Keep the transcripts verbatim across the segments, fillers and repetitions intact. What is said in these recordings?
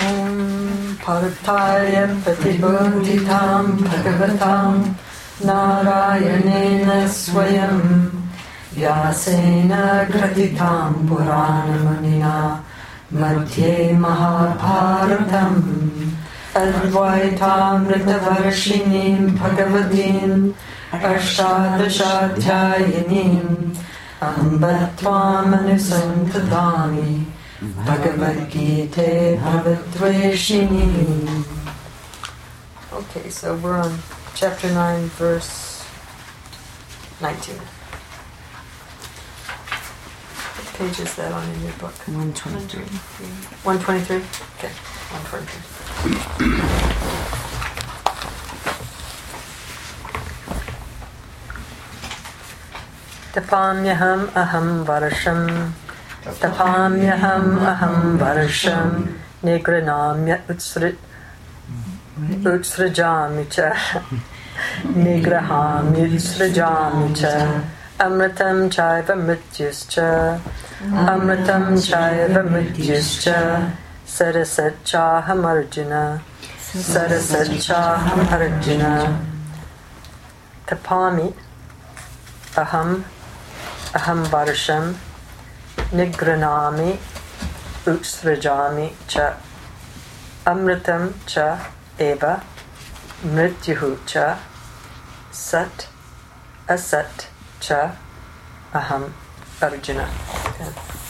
Om Partaya Pratibodhitam Bhagavatam Narayanena Swayam Vyasena Gratitam Puranamanina Madhye Mahabharatam Advaitamritavarshinim Bhagavatim Ashtadashaധ്യാyinim Ambattvamanusamtadami Bhagavad Gita Bhavatveshini. Okay, so we're on chapter nine, verse nineteen. What page is that on in your book? one twenty-three. one twenty-three? Okay, one twenty-three. Tapamyaham aham varasham Tapamyaham aham varasham Nigranamya utsrit Utsrajami cha Nigrahami utsrajami cha Amritam chaiva mrityuscha Amritam chaiva mrityuscha Sarasat chaham arjuna Sarasat chaham arjuna Tapami aham aham varasham Nigranami utsrajami cha Amritam cha eva mrityuhu cha sat asat cha aham arjuna. Okay.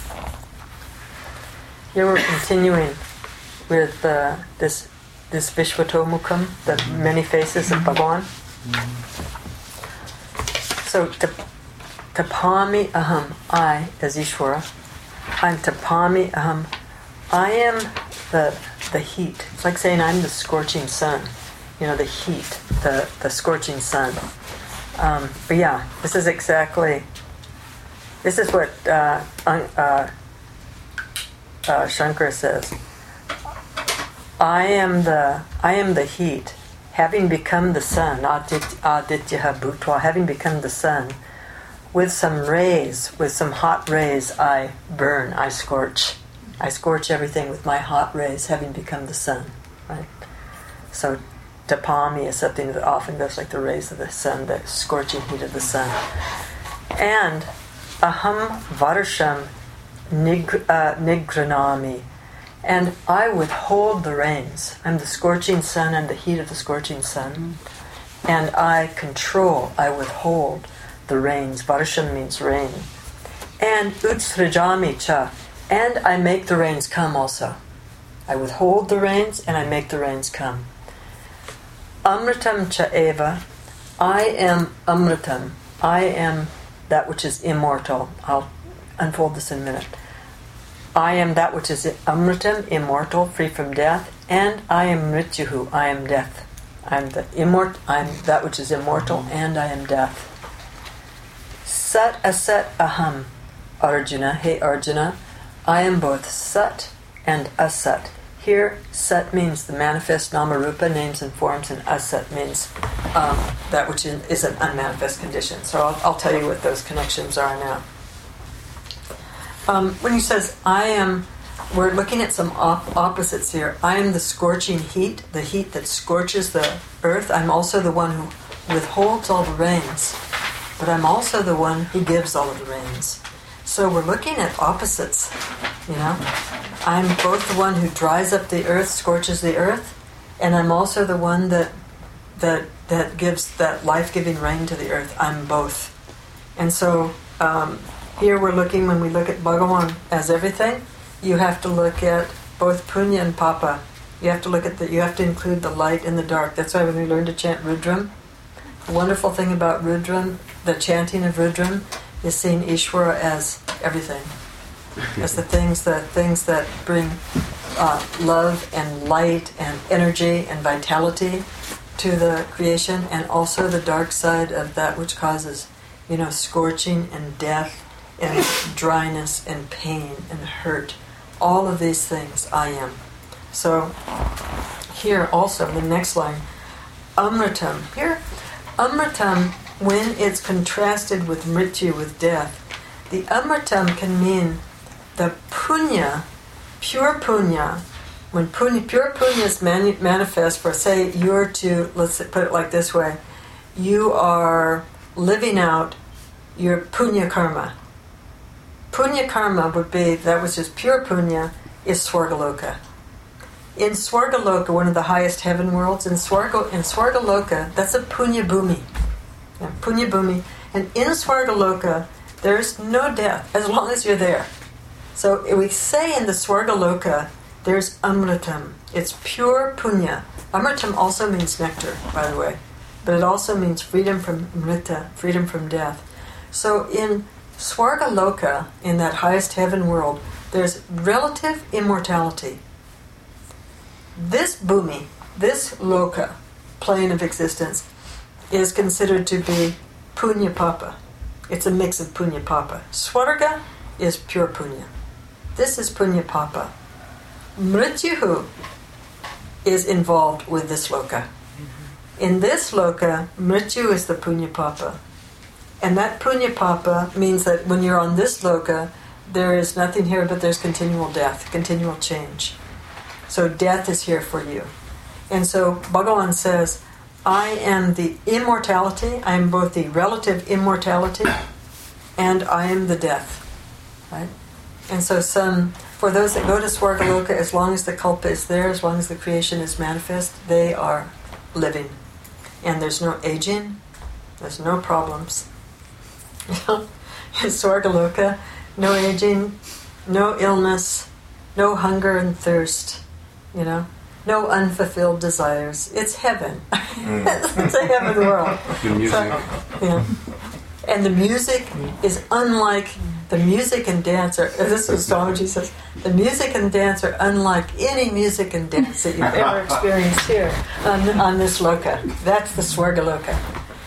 Here we're continuing with uh, this this Vishvatomukam, the many faces of Bhagavan. So tap, tapami aham, I as Ishvara, I'm tapami aham, I am the the heat. It's like saying I'm the scorching sun. You know, the heat, the, the scorching sun. Um, but yeah, this is exactly, this is what uh, uh, uh, Shankara says. I am the I am the heat, having become the sun, aditya bhutva, having become the sun, with some rays, with some hot rays, I burn, I scorch. I scorch everything with my hot rays, having become the sun. Right? So tapami is something that often goes like the rays of the sun, the scorching heat of the sun. And aham varasham nig, uh, nigranami, and I withhold the rains. I'm the scorching sun and the heat of the scorching sun, and I control, I withhold the rains. Varasham means rain. And utsrajami cha, and I make the rains come also. I withhold the rains and I make the rains come. Amritam cha eva, I am amritam. I am that which is immortal. I'll unfold this in a minute. I am that which is amritam, immortal, free from death, and I am mrityuhu, I am death. I'm the immort. I'm that which is immortal, and I am death. Sat asat aham, Arjuna. Hey Arjuna, I am both Sat and Asat. Here, Sat means the manifest Namarupa, names and forms, and Asat means um, that which is an unmanifest condition. So I'll, I'll tell you what those connections are now. Um, when he says, I am, we're looking at some op- opposites here. I am the scorching heat, the heat that scorches the earth. I'm also the one who withholds all the rains, but I'm also the one who gives all of the rains. So we're looking at opposites, you know. I'm both the one who dries up the earth, scorches the earth, and I'm also the one that that that gives that life-giving rain to the earth. I'm both. And so um, here we're looking, when we look at Bhagavan as everything, you have to look at both punya and papa. You have to look at the, you have to include the light and the dark. That's why when we learn to chant Rudram, the wonderful thing about Rudram, the chanting of Rudram, is seeing Ishvara as everything, as the things that things that bring uh, love and light and energy and vitality to the creation, and also the dark side of that which causes, you know, scorching and death and dryness and pain and hurt. All of these things I am. So here also, the next line, Amritam. Here, Amritam, when it's contrasted with mrityu, with death, the Amritam can mean the punya, pure punya, when punya, pure punya is mani- manifest for, say, you're to, let's put it like this way, you are living out your punya karma. Punya karma would be, that was just pure punya, is Swargaloka. In Swargaloka, one of the highest heaven worlds, in, Swarga, in Swargaloka, that's a punya bhumi. Yeah, punya bhumi. And in Swargaloka, there's no death, as long as you're there. So we say in the Swargaloka, there's amritam. It's pure punya. Amritam also means nectar, by the way. But it also means freedom from mrita, freedom from death. So in Swargaloka, in that highest heaven world, there's relative immortality. This bhumi, this loka, plane of existence, is considered to be punya papa. It's a mix of punya papa. Swarga is pure punya. This is punya papa. Mrityuhu is involved with this loka. In this loka, mrityu is the punya papa. And that punya papa means that when you're on this loka, there is nothing here but there's continual death, continual change. So death is here for you. And so Bhagavan says, I am the immortality, I am both the relative immortality, and I am the death. Right? And so some, for those that go to Swargaloka, as long as the kalpa is there, as long as the creation is manifest, they are living. And there's no aging, there's no problems. In Swargaloka, no aging, no illness, no hunger and thirst, you know, no unfulfilled desires. It's heaven. Mm. It's a heaven world. The music. So, yeah. And the music is unlike, the music and dance are, this is what Swamiji says, the music and dance are unlike any music and dance that you've ever experienced here on, on this loka. That's the Swargaloka.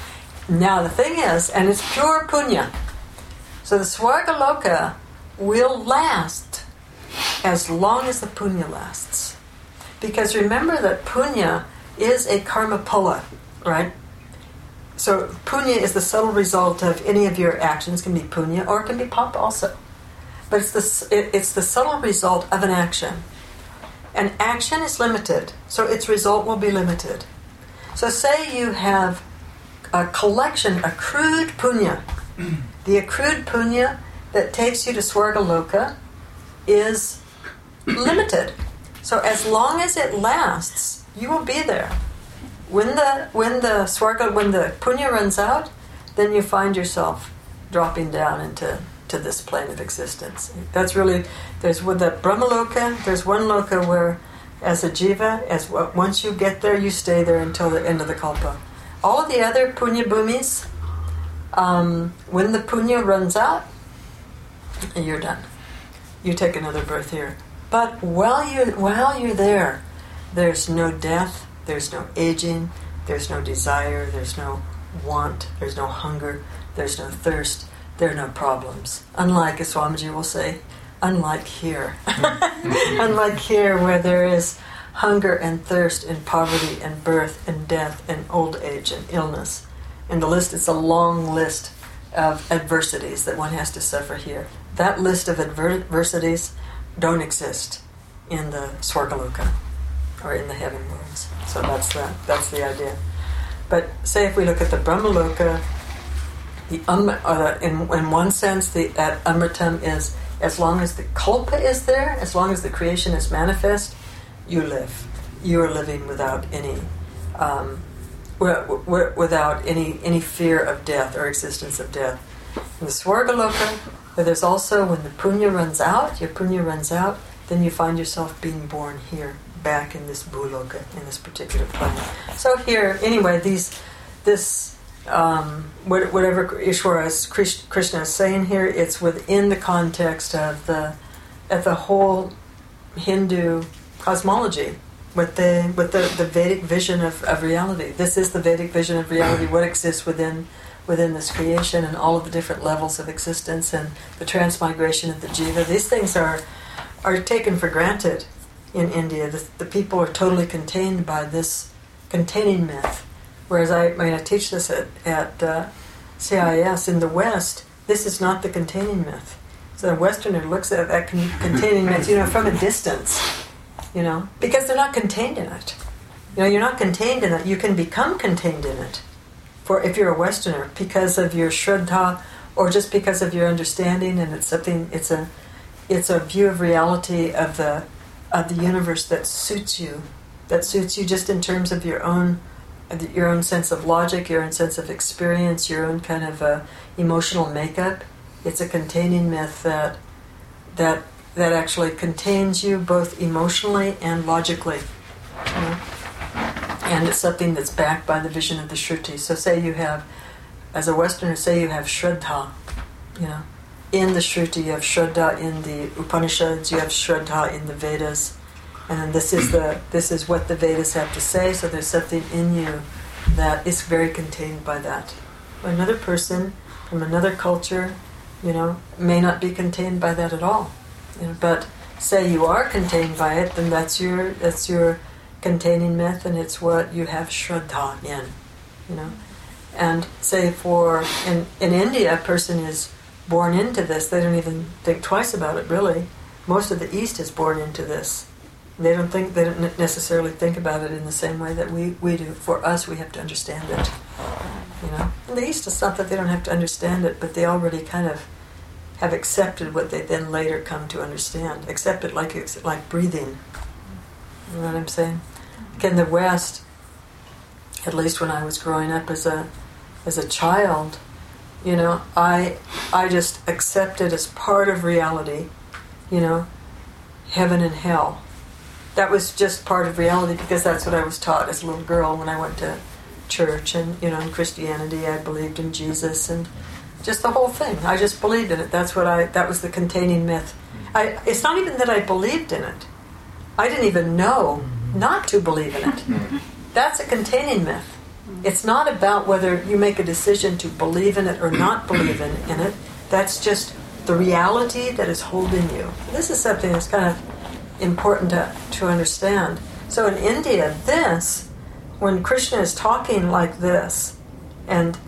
Now the thing is, and it's pure punya, so the Swargaloka will last as long as the punya lasts. Because remember that punya is a karma pula, right? So punya is the subtle result of any of your actions. It can be punya or it can be papa also. But it's the, it, it's the subtle result of an action. An action is limited, so its result will be limited. So say you have a collection, accrued punya. The accrued punya that takes you to Swargaloka is limited. So as long as it lasts, you will be there. When the when the Swarga, when the punya runs out, then you find yourself dropping down into to this plane of existence. That's really, there's with the Brahmaloka, there's one loka where as a jiva, as once you get there, you stay there until the end of the kalpa. All of the other punya bhumis, um, when the punya runs out, you're done. You take another birth here. But while you're while you're there, there's no death, there's no aging, there's no desire, there's no want, there's no hunger, there's no thirst, there are no problems. Unlike, as Swamiji will say, unlike here. Unlike here where there is hunger and thirst and poverty and birth and death and old age and illness. And the list is a long list of adversities that one has to suffer here. That list of adversities don't exist in the Swargaloka or in the heaven worlds. So that's the that's the idea. But say if we look at the Brahmaloka, the um, uh, in in one sense, the that amritam is as long as the kalpa is there, as long as the creation is manifest, you live. You are living without any um, w- w- without any any fear of death or existence of death. In the Swargaloka, but there's also, when the punya runs out, your punya runs out, then you find yourself being born here, back in this bhuloka, in this particular plane. So here, anyway, these, this, um, whatever Ishwara, Krishna is saying here, it's within the context of the, of the whole Hindu cosmology, with the with the, the Vedic vision of, of reality. This is the Vedic vision of reality, what exists within within this creation and all of the different levels of existence and the transmigration of the jiva. These things are are taken for granted in India. The, the people are totally contained by this containing myth. Whereas I, I mean, I teach this at, at uh, C I S in the West, this is not the containing myth. So a Westerner looks at that con- containing myth, you know, from a distance. you know, because they're not contained in it. You know, you're not contained in it. You can become contained in it, for if you're a Westerner, because of your Shraddha, or just because of your understanding, and it's something. It's a, it's a view of reality of the, of the universe that suits you, that suits you just in terms of your own, your own sense of logic, your own sense of experience, your own kind of uh, emotional makeup. It's a containing myth that, that that actually contains you both emotionally and logically. You know? And it's something that's backed by the vision of the Shruti. So say you have, as a Westerner, say you have Shraddha, you know. In the Shruti you have Shraddha, in the Upanishads you have Shraddha, in the Vedas. And then this is the this is what the Vedas have to say, so there's something in you that is very contained by that. Another person from another culture, you know, may not be contained by that at all. You know, but say you are contained by it, then that's your that's your containing myth, and it's what you have Shraddha in, you know. And say for in in India, a person is born into this; they don't even think twice about it. Really, most of the East is born into this. They don't think they don't necessarily think about it in the same way that we, we do. For us, we have to understand it, you know. In the East, it's not that they don't have to understand it, but they already kind of have accepted what they then later come to understand. Accept it like like breathing. You know what I'm saying? Like in the West, at least when I was growing up as a as a child, you know, I I just accepted as part of reality, you know, heaven and hell. That was just part of reality because that's what I was taught as a little girl when I went to church, and you know, in Christianity I believed in Jesus and just the whole thing. I just believed in it. That's what I. That was the containing myth. I. It's not even that I believed in it. I didn't even know not to believe in it. That's a containing myth. It's not about whether you make a decision to believe in it or not believe in, in it. That's just the reality that is holding you. This is something that's kind of important to, to understand. So in India, this, when Krishna is talking like this, and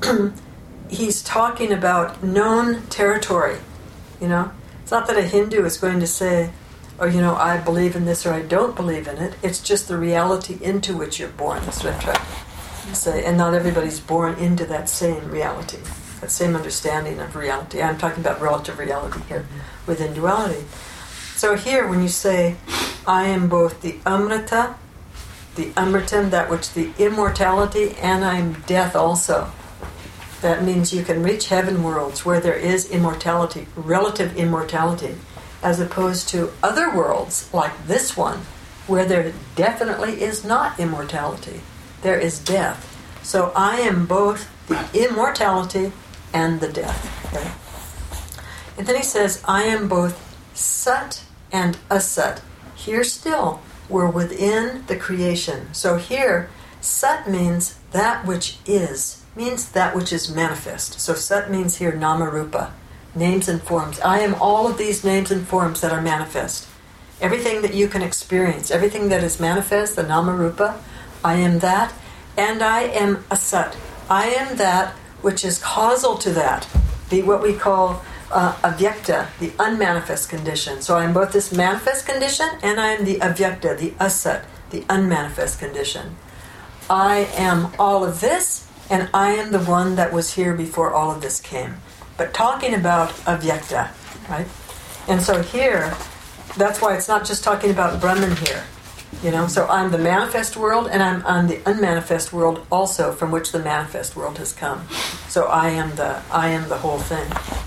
he's talking about known territory, you know, it's not that a Hindu is going to say, oh, you know, I believe in this or I don't believe in it. It's just the reality into which you're born. That's what I'm trying to say. And not everybody's born into that same reality, that same understanding of reality. I'm talking about relative reality here within duality. So here, when you say, I am both the Amrita, the Amritam, that which the immortality, and I am death also. That means you can reach heaven worlds where there is immortality, relative immortality, as opposed to other worlds like this one, where there definitely is not immortality. There is death. So I am both the immortality and the death. Okay? And then he says, I am both Sat and Asat. Here still, we're within the creation. So here, Sat means that which is, means that which is manifest. So Sat means here Nama-rupa, names and forms. I am all of these names and forms that are manifest. Everything that you can experience, everything that is manifest, the Nama-rupa, I am that, and I am Asat. I am that which is causal to that, the what we call uh, avyakta, the unmanifest condition. So I am both this manifest condition and I am the avyakta, the asat, the unmanifest condition. I am all of this, and I am the one that was here before all of this came. But talking about avyakta, right? And so here, that's why it's not just talking about Brahman here. You know, so I'm the manifest world, and I'm on the unmanifest world also, from which the manifest world has come. So I am the I am the whole thing.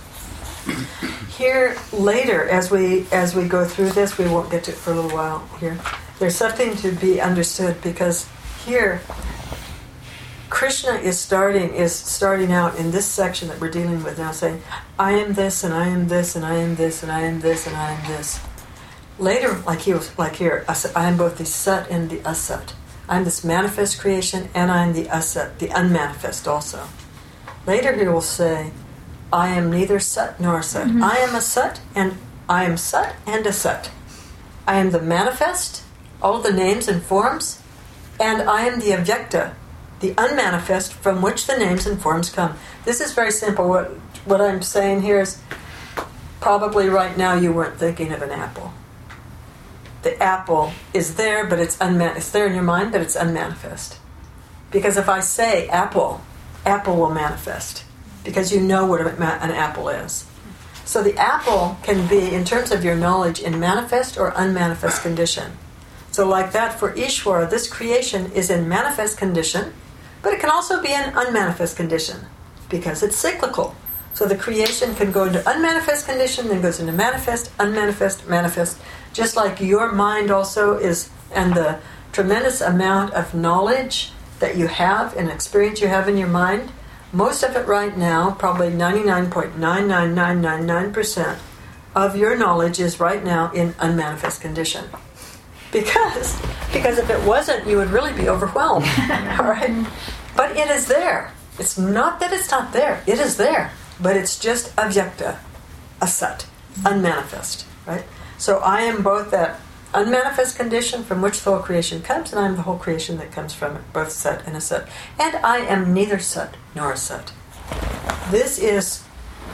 Here later, as we as we go through this, we won't get to it for a little while here. There's something to be understood, because here Krishna is starting is starting out in this section that we're dealing with now, saying, I am this, and I am this, and I am this, and I am this, and I am this. Later, like he was, like here, I am both the Sat and the Asat. I am this manifest creation, and I am the Asat, the unmanifest also. Later he will say, I am neither Sat nor Asat. Mm-hmm. I am a Sat, and I am Sat and Asat. I am the manifest, all the names and forms, and I am the avyakta, the unmanifest, from which the names and forms come. This is very simple. What what I'm saying here is, probably right now you weren't thinking of an apple. the apple is there, but it's unman- it's there in your mind, but it's unmanifest. Because if I say apple, apple will manifest, because you know what an apple is. So the apple can be, in terms of your knowledge, in manifest or unmanifest condition. So like that, for Ishvara, this creation is in manifest condition, but it can also be in unmanifest condition, because it's cyclical. So the creation can go into unmanifest condition, then goes into manifest, unmanifest, manifest. Just like your mind also is, and the tremendous amount of knowledge that you have and experience you have in your mind, most of it right now, probably ninety-nine point nine nine nine nine nine percent of your knowledge is right now in unmanifest condition. Because, because if it wasn't, you would really be overwhelmed. All right? But it is there. It's not that it's not there. It is there. But it's just avyakta, asat, unmanifest. Right? So I am both that unmanifest condition from which the whole creation comes, and I am the whole creation that comes from it, both sat and asat. And I am neither sat nor asat. This is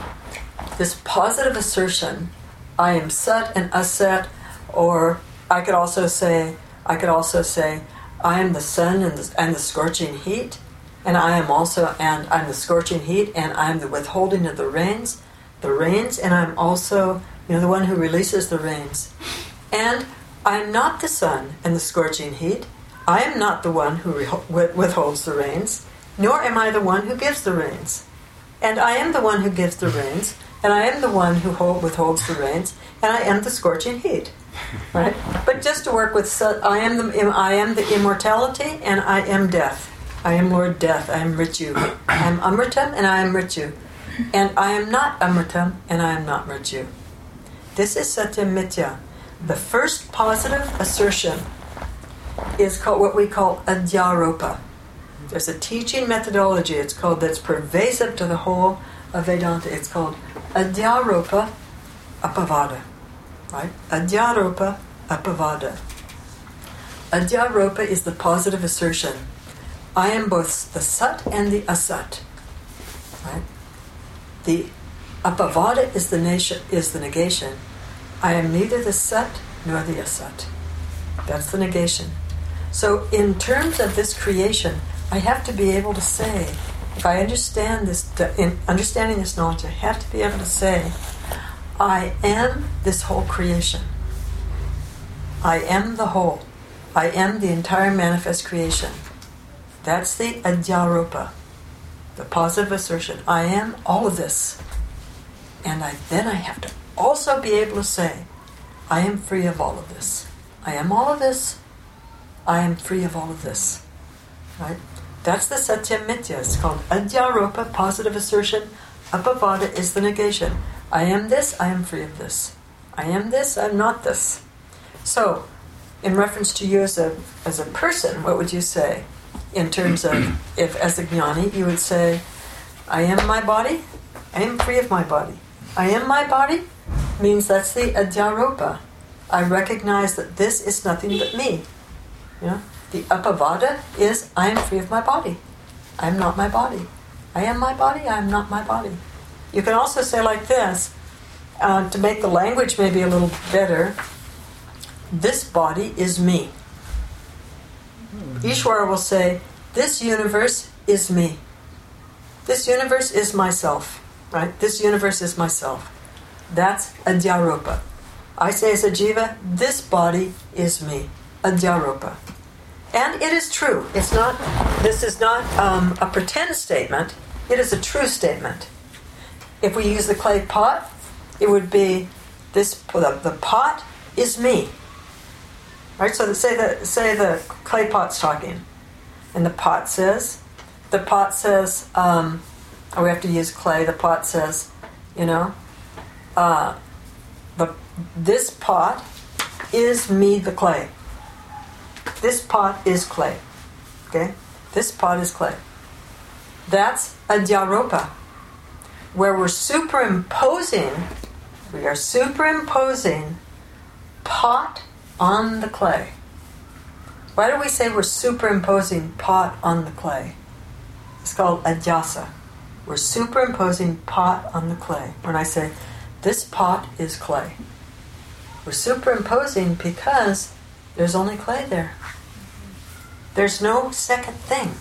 this positive assertion, I am sat and asat, or I could also say, I could also say, I am the sun and the, and the scorching heat, and I am also, and I'm the scorching heat, and I'm the withholding of the rains, the rains, and I'm also, you know, the one who releases the rains. And I am not the sun and the scorching heat. I am not the one who re- withholds the rains, nor am I the one who gives the rains. And I am the one who gives the rains, and I am the one who hold, withholds the rains, and I am the scorching heat. Right? But just to work with, I am the I am the immortality, and I am death. I am Lord Death. I am Mrityu. I am Amritam, and I am Mrityu. And I am not Amritam, and I am not Mrityu. This is Satyam Mithya. The first positive assertion is called what we call adhyaropa. There's a teaching methodology. It's called that's pervasive to the whole of Vedanta. It's called adhyaropa apavada. Right? Adhyaropa apavada. Adhyaropa is the positive assertion. I am both the sat and the asat. Right? The apavada is the nation, is the negation. I am neither the sat nor the asat. That's the negation. So in terms of this creation, I have to be able to say, if I understand this, in understanding this knowledge, I have to be able to say, I am this whole creation. I am the whole. I am the entire manifest creation. That's the adhyaropa, the positive assertion. I am all of this. And I then I have to also be able to say, I am free of all of this. I am all of this. I am free of all of this. Right? That's the Satyam Mithya. It's called adhyaropa, positive assertion. Apavada is the negation. I am this, I am free of this. I am this, I'm not this. So, in reference to you as a as a person, what would you say? In terms of, if as a jnani, you would say, I am my body, I am free of my body. I am my body means that's the adhyaropa. I recognize that this is nothing but me. You know? The apavada is, I am free of my body. I am not my body. I am my body, I am not my body. You can also say like this, uh, to make the language maybe a little better, this body is me. Ishvara will say, this universe is me. This universe is myself. Right? This universe is myself. That's adhyaropa. I say as a jiva, this body is me. Adhyaropa. And it is true. It's not. This is not um, a pretend statement. It is a true statement. If we use the clay pot, it would be this. The, the pot is me. Right. So say the say the clay pot's talking, and the pot says, the pot says, um, oh, we have to use clay. The pot says, you know, uh, the this pot is me, the clay. This pot is clay. Okay? This pot is clay. That's adhyaropa, where we're superimposing, we are superimposing pot on the clay. Why do we say we're superimposing pot on the clay? It's called adhyasa. We're superimposing pot on the clay. When I say, this pot is clay. We're superimposing because there's only clay there. There's no second thing.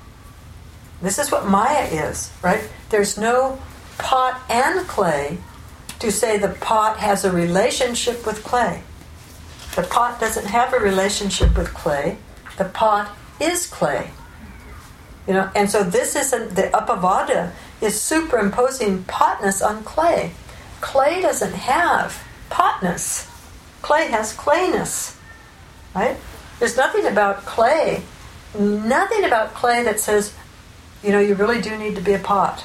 This is what Maya is, right? There's no pot and clay to say the pot has a relationship with clay. The pot doesn't have a relationship with clay. The pot is clay. You know, and so this isn't, the Appavada is superimposing potness on clay. Clay doesn't have potness. Clay has clayness, right? There's nothing about clay, nothing about clay that says, you know, you really do need to be a pot.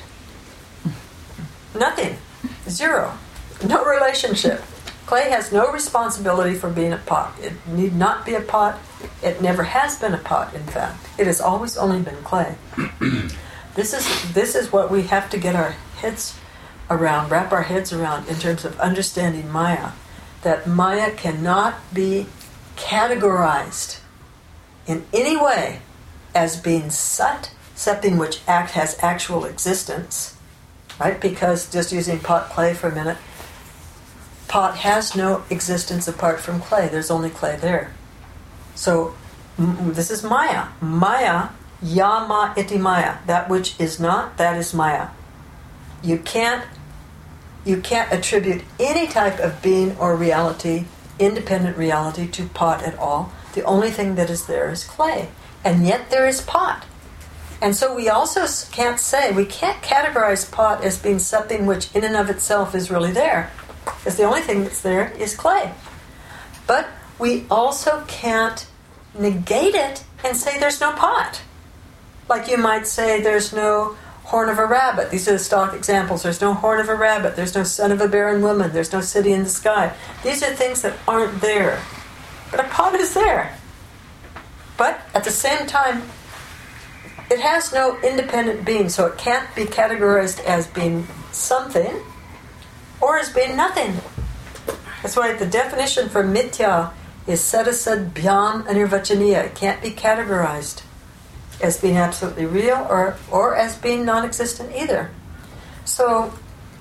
Nothing. Zero. No relationship. Clay has no responsibility for being a pot. It need not be a pot. It never has been a pot, in fact. It has always only been clay. This is this is what we have to get our heads around, wrap our heads around in terms of understanding Maya. That Maya cannot be categorized in any way as being sat, something which act has actual existence, right? Because, just using pot clay for a minute, pot has no existence apart from clay. There's only clay there. So m- this is Maya. Maya, yama iti Maya. That which is not, that is Maya. You can't you can't attribute any type of being or reality, independent reality, to pot at all. The only thing that is there is clay. And yet there is pot. And so we also can't say, we can't categorize pot as being something which in and of itself is really there. Because the only thing that's there is clay. But we also can't negate it and say there's no pot. Like you might say there's no horn of a rabbit. These are the stock examples. There's no horn of a rabbit. There's no son of a barren woman. There's no city in the sky. These are things that aren't there. But a pot is there. But at the same time, it has no independent being, so it can't be categorized as being something or as being nothing. That's why the definition for mithya is sadasad bhyam anirvachaniya. It can't be categorized as being absolutely real or, or as being non-existent either. So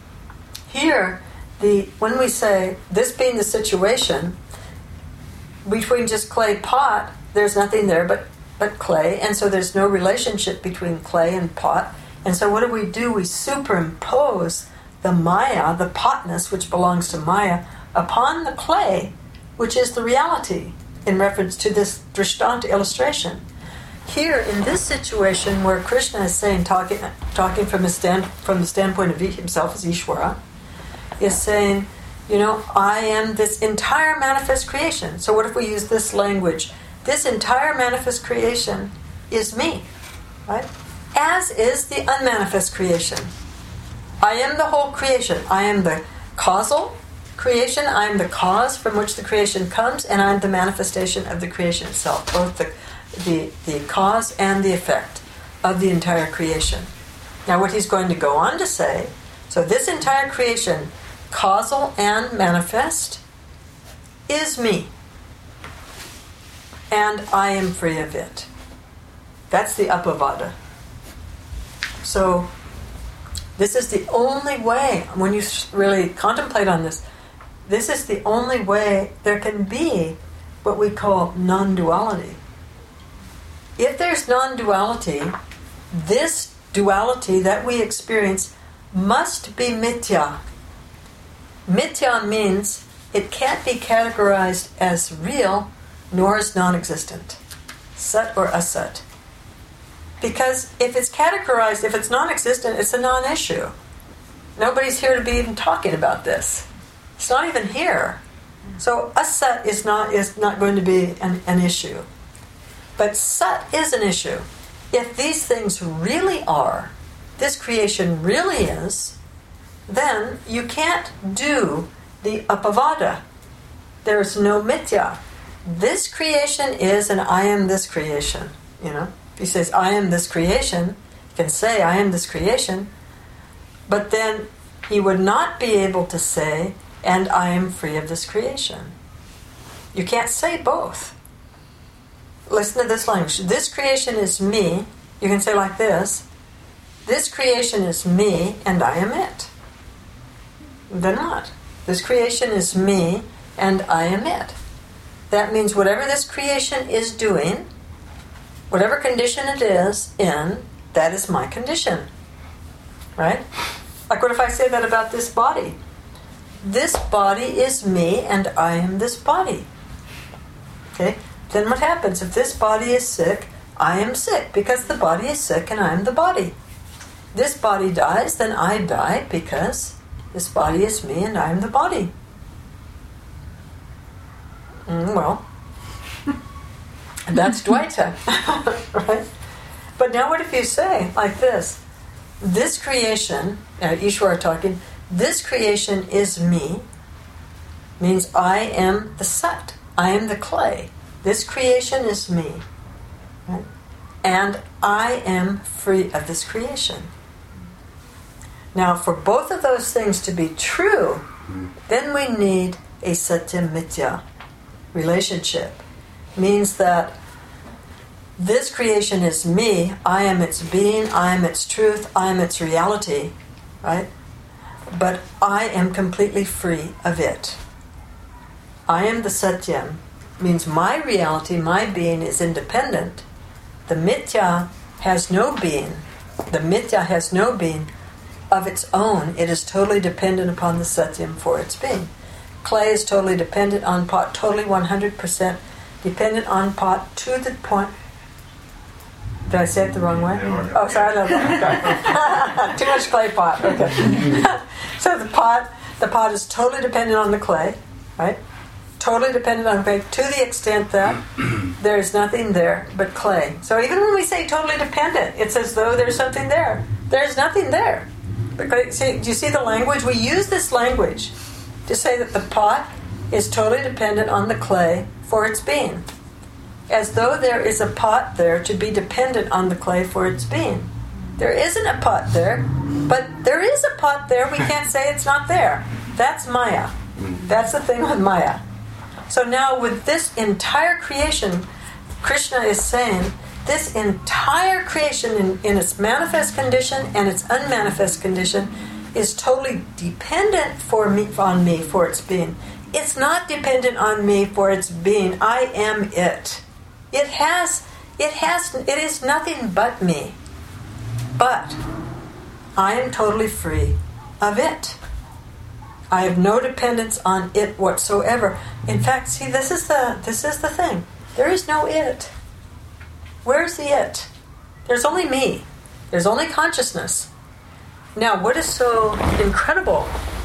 here, the when we say this being the situation, between just clay pot, there's nothing there but, but clay, and so there's no relationship between clay and pot. And so what do we do? We superimpose the Maya, the potness, which belongs to Maya, upon the clay, which is the reality, in reference to this Drishtanta illustration. Here, in this situation where Krishna is saying, talking talking from, his stand, from the standpoint of himself as Ishvara, is saying, you know, I am this entire manifest creation. So what if we use this language? This entire manifest creation is me, right? As is the unmanifest creation. I am the whole creation. I am the causal creation. I am the cause from which the creation comes, and I am the manifestation of the creation itself, both the, the, the cause and the effect of the entire creation. Now what he's going to go on to say, so this entire creation, causal and manifest, is me. And I am free of it. That's the Appavada. So this is the only way, when you really contemplate on this, this is the only way there can be what we call non-duality. If there's non-duality, this duality that we experience must be mithya. Mithya means it can't be categorized as real nor as non-existent, sat or asat. Because if it's categorized, if it's non-existent, it's a non-issue. Nobody's here to be even talking about this. It's not even here. So asat is not is not going to be an, an issue. But sat is an issue. If these things really are, this creation really is, then you can't do the Appavada. There's no mithya. This creation is, and I am this creation. You know, if he says I am this creation, he can say I am this creation, but then he would not be able to say, and I am free of this creation. You can't say both. Listen to this language. This creation is me. You can say like this: this creation is me, and I am it. They're not. This creation is me, and I am it. That means whatever this creation is doing, whatever condition it is in, that is my condition. Right? Like what if I say that about this body? This body is me and I am this body. Okay? Then what happens? If this body is sick, I am sick because the body is sick and I am the body. This body dies, then I die because this body is me and I am the body. Mm, well, that's Dvaita, right? But now what if you say like this? This creation, uh, Ishwara talking, this creation is me, means I am the sat, I am the clay. This creation is me, right? And I am free of this creation. Now, for both of those things to be true, then we need a satya mithya relationship. Means that this creation is me, I am its being, I am its truth, I am its reality, right? But I am completely free of it. I am the satyam, means my reality, my being is independent. The mithya has no being. The mithya has no being of its own. It is totally dependent upon the satyam for its being. Clay is totally dependent on pot, totally one hundred percent dependent on pot to the point. Did I say it the wrong way? Oh, sorry, no, no. Too much clay pot. Okay. So the pot, the pot is totally dependent on the clay, right? Totally dependent on clay to the extent that there is nothing there but clay. So even when we say totally dependent, it's as though there's something there. There's nothing there. But see, do you see the language? We use this language to say that the pot is totally dependent on the clay for its being, as though there is a pot there to be dependent on the clay for its being. There isn't a pot there, but there is a pot there. We can't say it's not there. That's Maya. That's the thing with Maya. So now with this entire creation, Krishna is saying this entire creation in, in its manifest condition and its unmanifest condition is totally dependent for me, on me for its being. It's not dependent on me for its being. I am it. It has, it has, it is nothing but me. But I am totally free of it. I have no dependence on it whatsoever. In fact, see, this is the this is the thing. There is no it. Where's the it? There's only me. There's only consciousness. Now, what is so incredible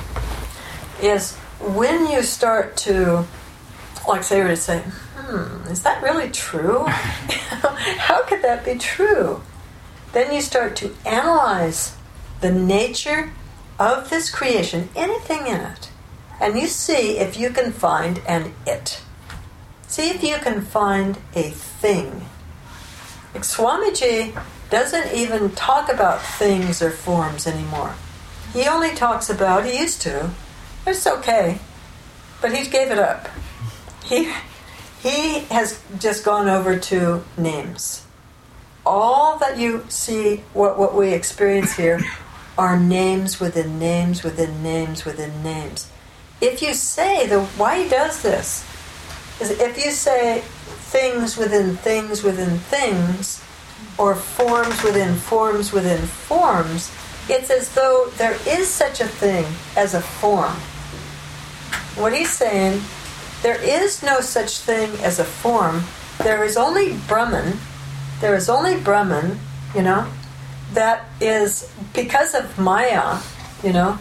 is when you start to, like say, to say, hmm, is that really true? How could that be true? Then you start to analyze the nature of this creation, anything in it, and you see if you can find an it. See if you can find a thing. Like Swamiji doesn't even talk about things or forms anymore. He only talks about, he used to, it's okay, but he gave it up. He, he has just gone over to names. All that you see, what, what we experience here, are names within names within names within names. If you say, the why he does this, is if you say things within things within things, or forms within forms within forms, it's as though there is such a thing as a form. What he's saying, there is no such thing as a form. There is only Brahman. There is only Brahman, you know, that is, because of Maya, you know,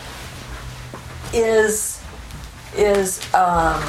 is, is, um,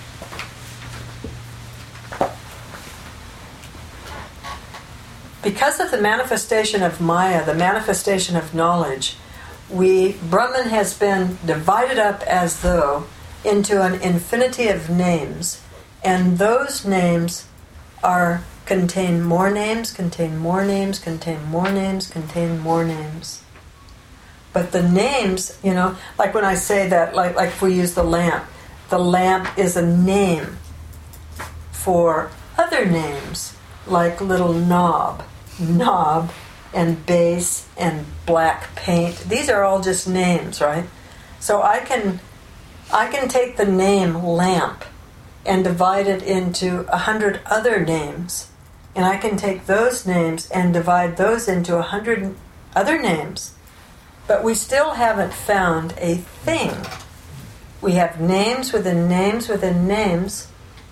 because of the manifestation of Maya, the manifestation of knowledge, we, Brahman has been divided up as though into an infinity of names, and those names are contain more names, contain more names, contain more names, contain more names. But the names, you know, like when I say that, like, like if we use the lamp, the lamp is a name for other names, like little knob, knob, and base, and black paint. These are all just names, right? So I can I can take the name lamp and divide it into a hundred other names. And I can take those names and divide those into a hundred other names. But we still haven't found a thing. We have names within names within names.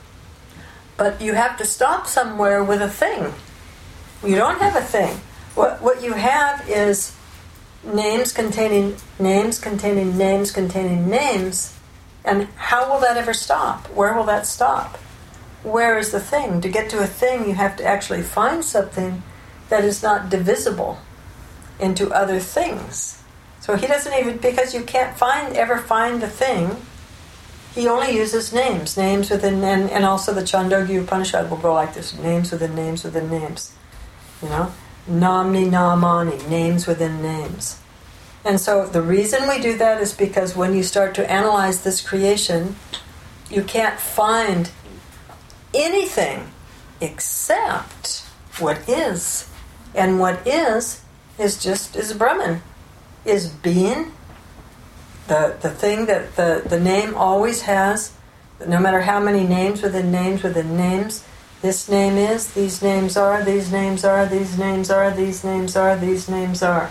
But you have to stop somewhere with a thing. You don't have a thing. What what you have is names containing names containing names containing names. And how will that ever stop? Where will that stop? Where is the thing? To get to a thing, you have to actually find something that is not divisible into other things. So he doesn't even, because you can't find ever find the thing, he only uses names. Names within, and, and also the Chandogya Upanishad will go like this. Names within names within names. You know? Namni namani, names within names. And so the reason we do that is because when you start to analyze this creation, you can't find anything except what is. And what is, is just, is Brahman, is being, the, the thing that the, the name always has, no matter how many names within names within names, this name is, these names are, these names are, these names are, these names are, these names are.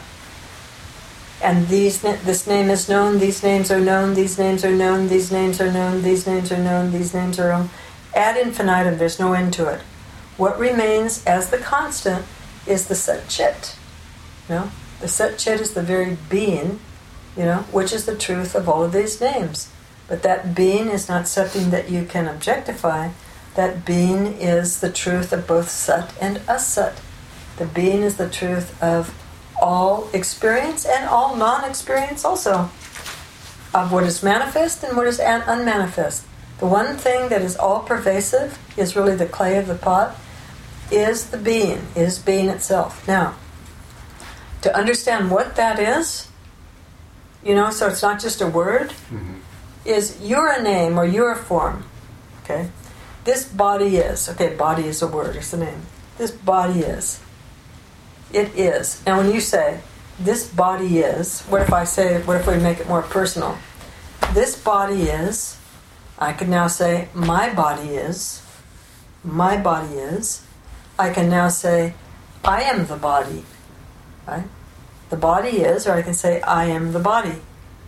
And these this name is known, these names are known, these names are known, these names are known, these names are known, these names are known. Ad infinitum, there's no end to it. What remains as the constant is the Sat Chit. You know? The Sat Chit is the very being, you know, which is the truth of all of these names. But that being is not something that you can objectify. That being is the truth of both Sat and Asat. The being is the truth of all experience and all non-experience also, of what is manifest and what is un- unmanifest. The one thing that is all-pervasive is really the clay of the pot, is the being, is being itself. Now, to understand what that is, you know, so it's not just a word, mm-hmm. is you're a name or you're a form, okay? This body is, okay, body is a word, it's a name. This body is. It is. Now when you say, this body is, what if I say, what if we make it more personal? This body is, I can now say, my body is, my body is. I can now say, I am the body, right? The body is, or I can say, I am the body.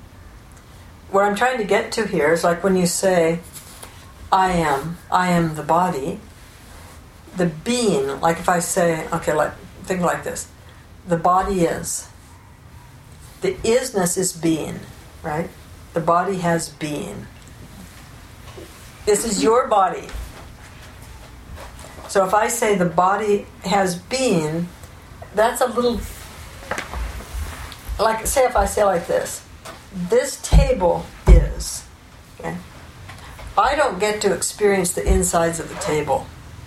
What I'm trying to get to here is like when you say, I am, I am the body, the being, like if I say, okay, like, think like this. The body is. The isness is being, right? The body has being. This is your body. So if I say the body has being, that's a little, like, say if I say like this. This table is, okay? I don't get to experience the insides of the table.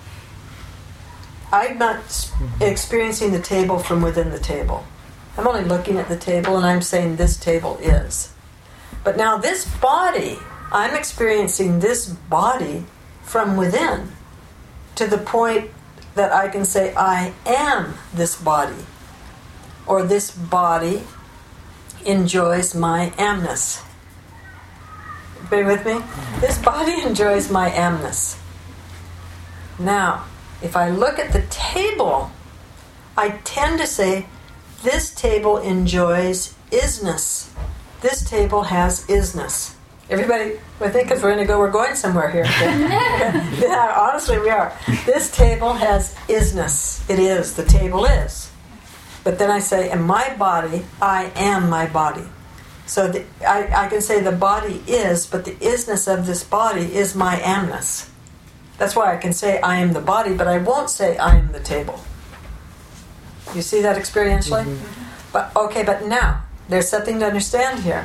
I'm not experiencing the table from within the table. I'm only looking at the table and I'm saying this table is. But now this body, I'm experiencing this body from within to the point that I can say I am this body. Or this body enjoys my amness. Bear with me? This body enjoys my amness. Now, if I look at the table, I tend to say, this table enjoys isness. This table has isness. Everybody, I think because we're going to go, we're going somewhere here. Okay? Yeah, honestly, we are. This table has isness. It is. The table is. But then I say, in my body, I am my body. So the, I, I can say the body is, but the isness of this body is my amness. That's why I can say I am the body, but I won't say I am the table. You see that experientially? Mm-hmm. But okay, but now, there's something to understand here.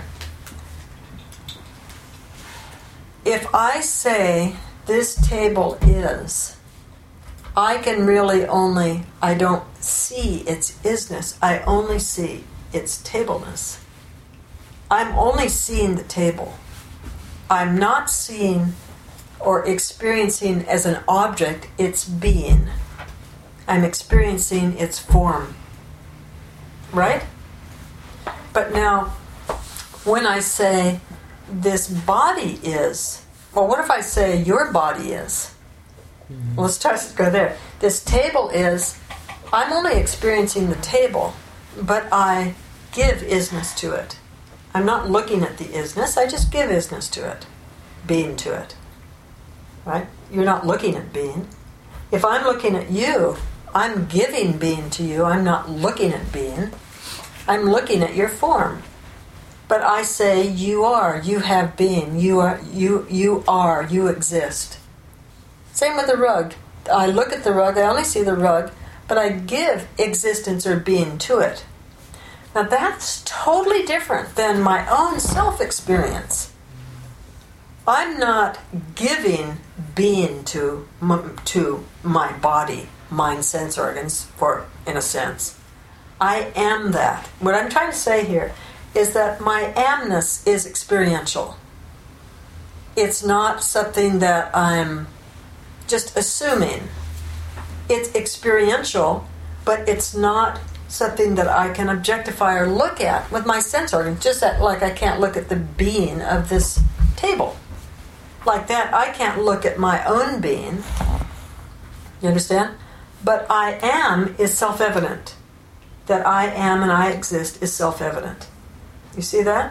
If I say this table is, I can really only, I don't see its isness, I only see its tableness. I'm only seeing the table. I'm not seeing or experiencing as an object its being. I'm experiencing its form. Right? But now, when I say this body is, well, what if I say your body is? Mm-hmm. Well, let's try to go there. This table is, I'm only experiencing the table, but I give isness to it. I'm not looking at the isness, I just give isness to it, being to it. Right? You're not looking at being. If I'm looking at you, I'm giving being to you, I'm not looking at being. I'm looking at your form. But I say you are, you have being, you are, you, you are, you exist. Same with the rug. I look at the rug, I only see the rug, but I give existence or being to it. Now that's totally different than my own self-experience. I'm not giving being to, to my body, mind, sense organs, for in a sense. I am that. What I'm trying to say here is that my amness is experiential. It's not something that I'm just assuming. It's experiential, but it's not something that I can objectify or look at with my sense organs, just that, like I can't look at the being of this table. Like that, I can't look at my own being. You understand? But I am is self-evident. That I am and I exist is self-evident. You see that?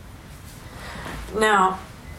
Now,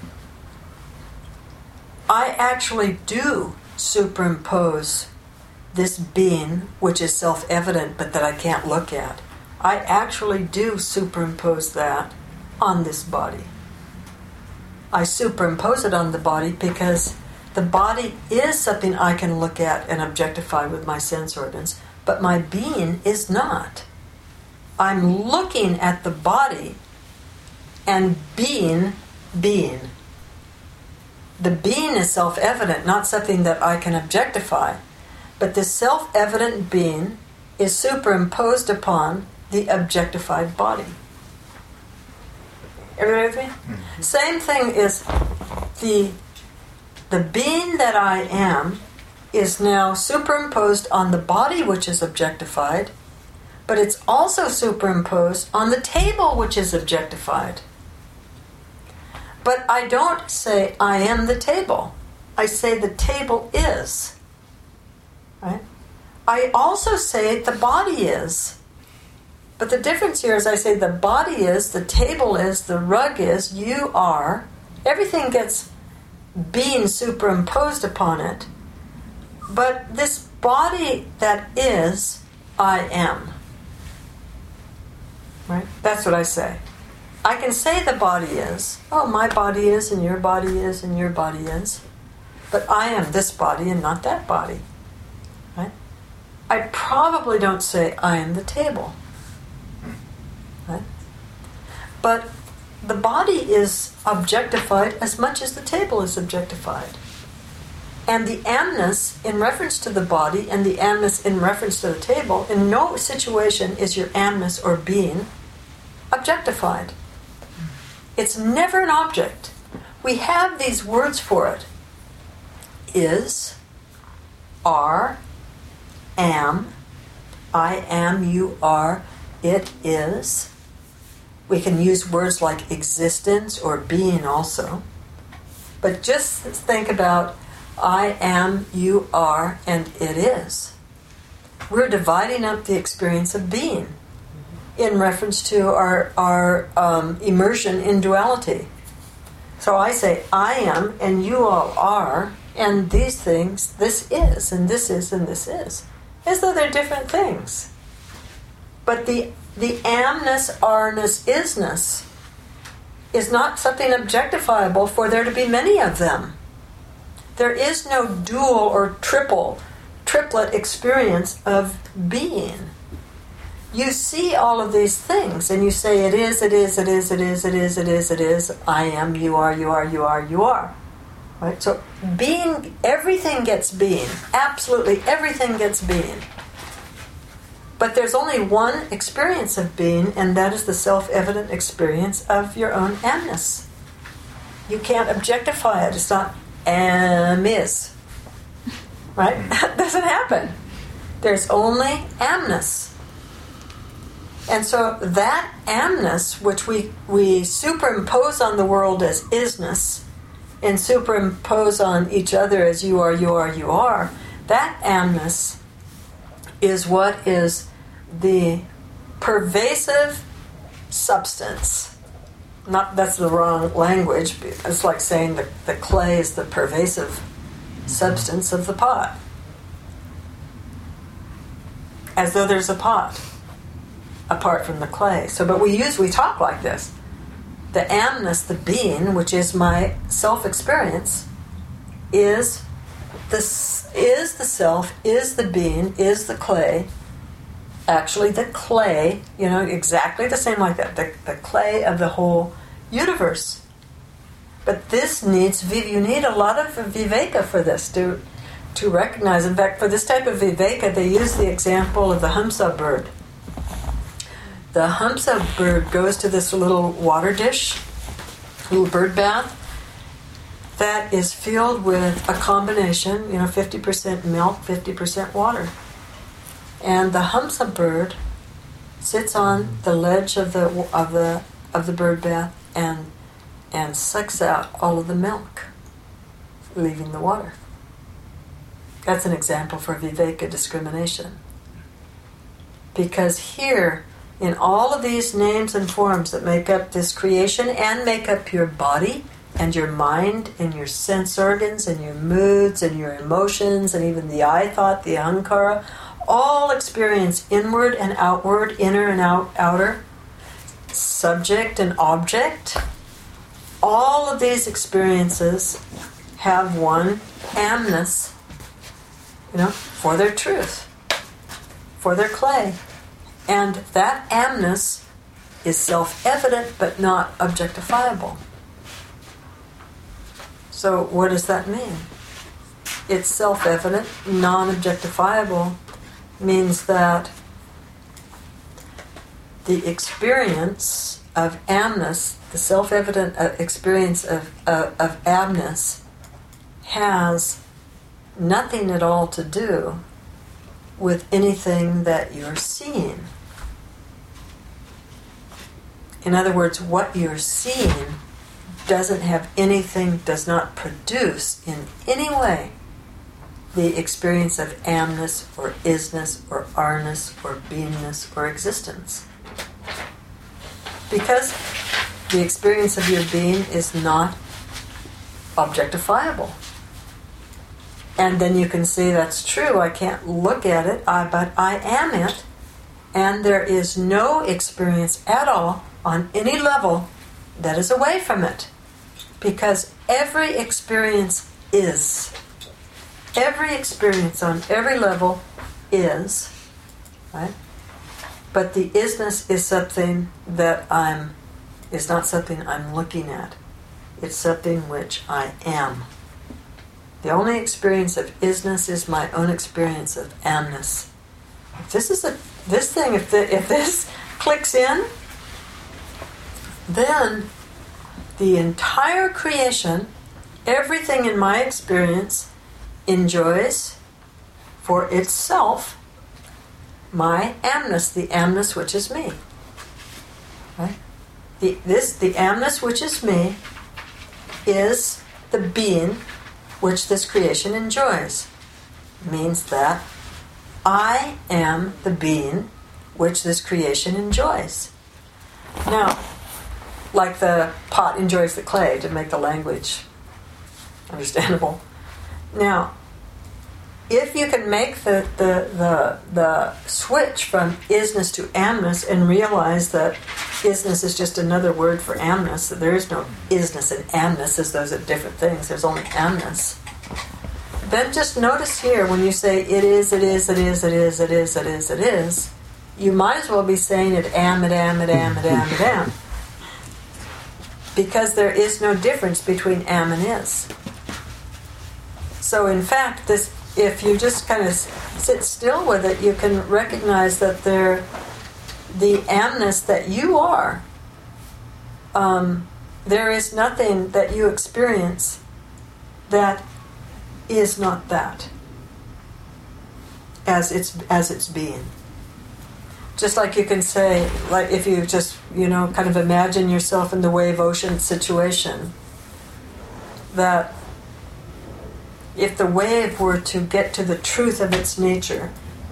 I actually do superimpose this being, which is self-evident but that I can't look at. I actually do superimpose that on this body. I superimpose it on the body because the body is something I can look at and objectify with my sense organs, but my being is not. I'm looking at the body and being being. The being is self-evident, not something that I can objectify. But this self-evident being is superimposed upon the objectified body. Everybody with me? Mm-hmm. Same thing is the, the being that I am is now superimposed on the body which is objectified, but it's also superimposed on the table which is objectified. But I don't say I am the table. I say the table is. Right? I also say the body is. But the difference here is I say the body is, the table is, the rug is, you are. Everything gets being superimposed upon it. But this body that is, I am. Right? That's what I say. I can say the body is. Oh, my body is, and your body is, and your body is. But I am this body and not that body. Right? I probably don't say I am the table. Right? But the body is objectified as much as the table is objectified. And the amness in reference to the body and the amness in reference to the table, in no situation is your amness or being objectified. It's never an object. We have these words for it. Is, are, am, I am, you are, it is. We can use words like existence or being also. But just think about I am, you are, and it is. We're dividing up the experience of being in reference to our, our um, immersion in duality. So I say I am, and you all are, and these things, this is, and this is, and this is. As though they're different things. But the the amness, arness, isness is not something objectifiable for there to be many of them. There is no dual or triple, triplet experience of being. You see all of these things and you say it is, it is, it is, it is, it is, it is, it is, I am, you are, you are, you are, you are. Right? So being, everything gets being. Absolutely everything gets being. But there's only one experience of being, and that is the self-evident experience of your own amness. You can't objectify it. It's not am is. Right? That doesn't happen. There's only amness. And so that amness, which we, we superimpose on the world as isness, and superimpose on each other as you are, you are, you are, that amness is what is the pervasive substance. Not that's the wrong language. It's like saying that the clay is the pervasive substance of the pot. As though there's a pot apart from the clay. So, but we use, we talk like this. The amness, the being, which is my self-experience, is the, is the self, is the being, is the clay. Actually, the clay, you know, exactly the same like that. The, the clay of the whole universe. But this needs, you need a lot of viveka for this to, to recognize. In fact, for this type of viveka, they use the example of the Hamsa bird. The Hamsa bird goes to this little water dish, little bird bath, that is filled with a combination, you know, fifty percent milk, fifty percent water. And the Hamsa bird sits on the ledge of the of the of the bird bath and and sucks out all of the milk, leaving the water. That's an example for viveka discrimination. Because here, in all of these names and forms that make up this creation and make up your body and your mind and your sense organs and your moods and your emotions and even the I thought, the ahankara, all experience inward and outward, inner and out, outer, subject and object. All of these experiences have one amness, you know, for their truth, for their clay. And that amness is self-evident but not objectifiable. So what does that mean? It's self-evident, non-objectifiable, means that the experience of amness, the self-evident uh, experience of, uh, of amness, has nothing at all to do with anything that you're seeing. In other words, what you're seeing doesn't have anything, does not produce in any way the experience of amness or isness or arness or beingness or existence. Because the experience of your being is not objectifiable. And then you can see that's true, I can't look at it, I, but I am it, and there is no experience at all on any level that is away from it. Because every experience is. Every experience on every level is. Right? But the isness is something that I'm, is not something I'm looking at. It's something which I am. The only experience of isness is my own experience of amness. If this is a this thing, if the, if this clicks in, then the entire creation, everything in my experience, enjoys for itself my amness, the amness which is me. Right? The this the amness which is me is the being which this creation enjoys. Means that I am the being which this creation enjoys. Now, like the pot enjoys the clay, to make the language understandable. Now, if you can make the, the, the, the switch from isness to amness and realize that isness is just another word for amness, that there is no isness and amness as those are different things, there's only amness, then just notice here when you say it is, it is, it is, it is, it is, it is, it is, you might as well be saying it am, it am, it am, it am, it am. Because there is no difference between am and is. So in fact, this, if you just kind of sit still with it, you can recognize that there, the amness that you are, um, there is nothing that you experience that is not that, as its as its being. Just like you can say, like if you just, you know, kind of imagine yourself in the wave ocean situation, that if the wave were to get to the truth of its nature,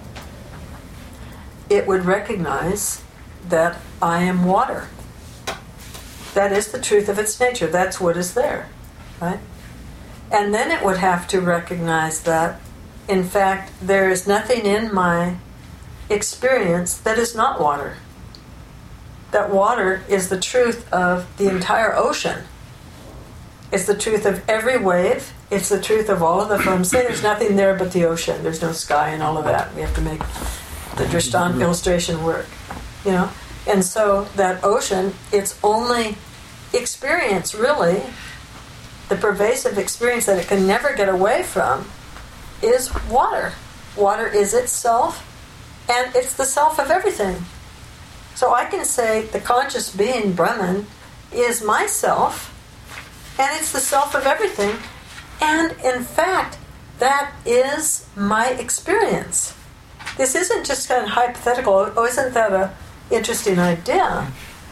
it would recognize that I am water. That is the truth of its nature. That's what is there, right? And then it would have to recognize that, in fact, there is nothing in my experience that is not water. That water is the truth of the entire ocean. It's the truth of every wave. It's the truth of all of the forms. Say there's nothing there but the ocean. There's no sky and all of that. We have to make the Drishtanta illustration work, you know. And so that ocean, its only experience, really, the pervasive experience that it can never get away from, is water. Water is itself, and it's the self of everything. So I can say the conscious being, Brahman, is myself, and it's the self of everything. And in fact, that is my experience. This isn't just kind of hypothetical. Oh, isn't that an interesting idea?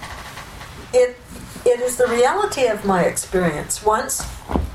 It it is the reality of my experience. Once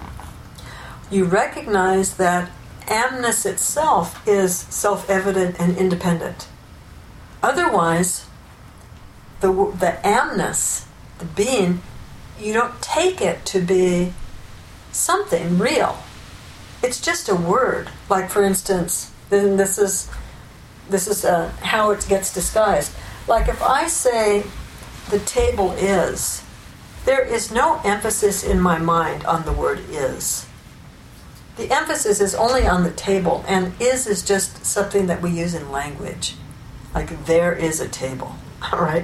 you recognize that amness itself is self-evident and independent. Otherwise, the the amness, the being, you don't take it to be something real. It's just a word. Like, for instance, then this is this is uh, how it gets disguised. Like if I say the table is, there is no emphasis in my mind on the word is. The emphasis is only on the table, and is is just something that we use in language. Like there is a table, all right?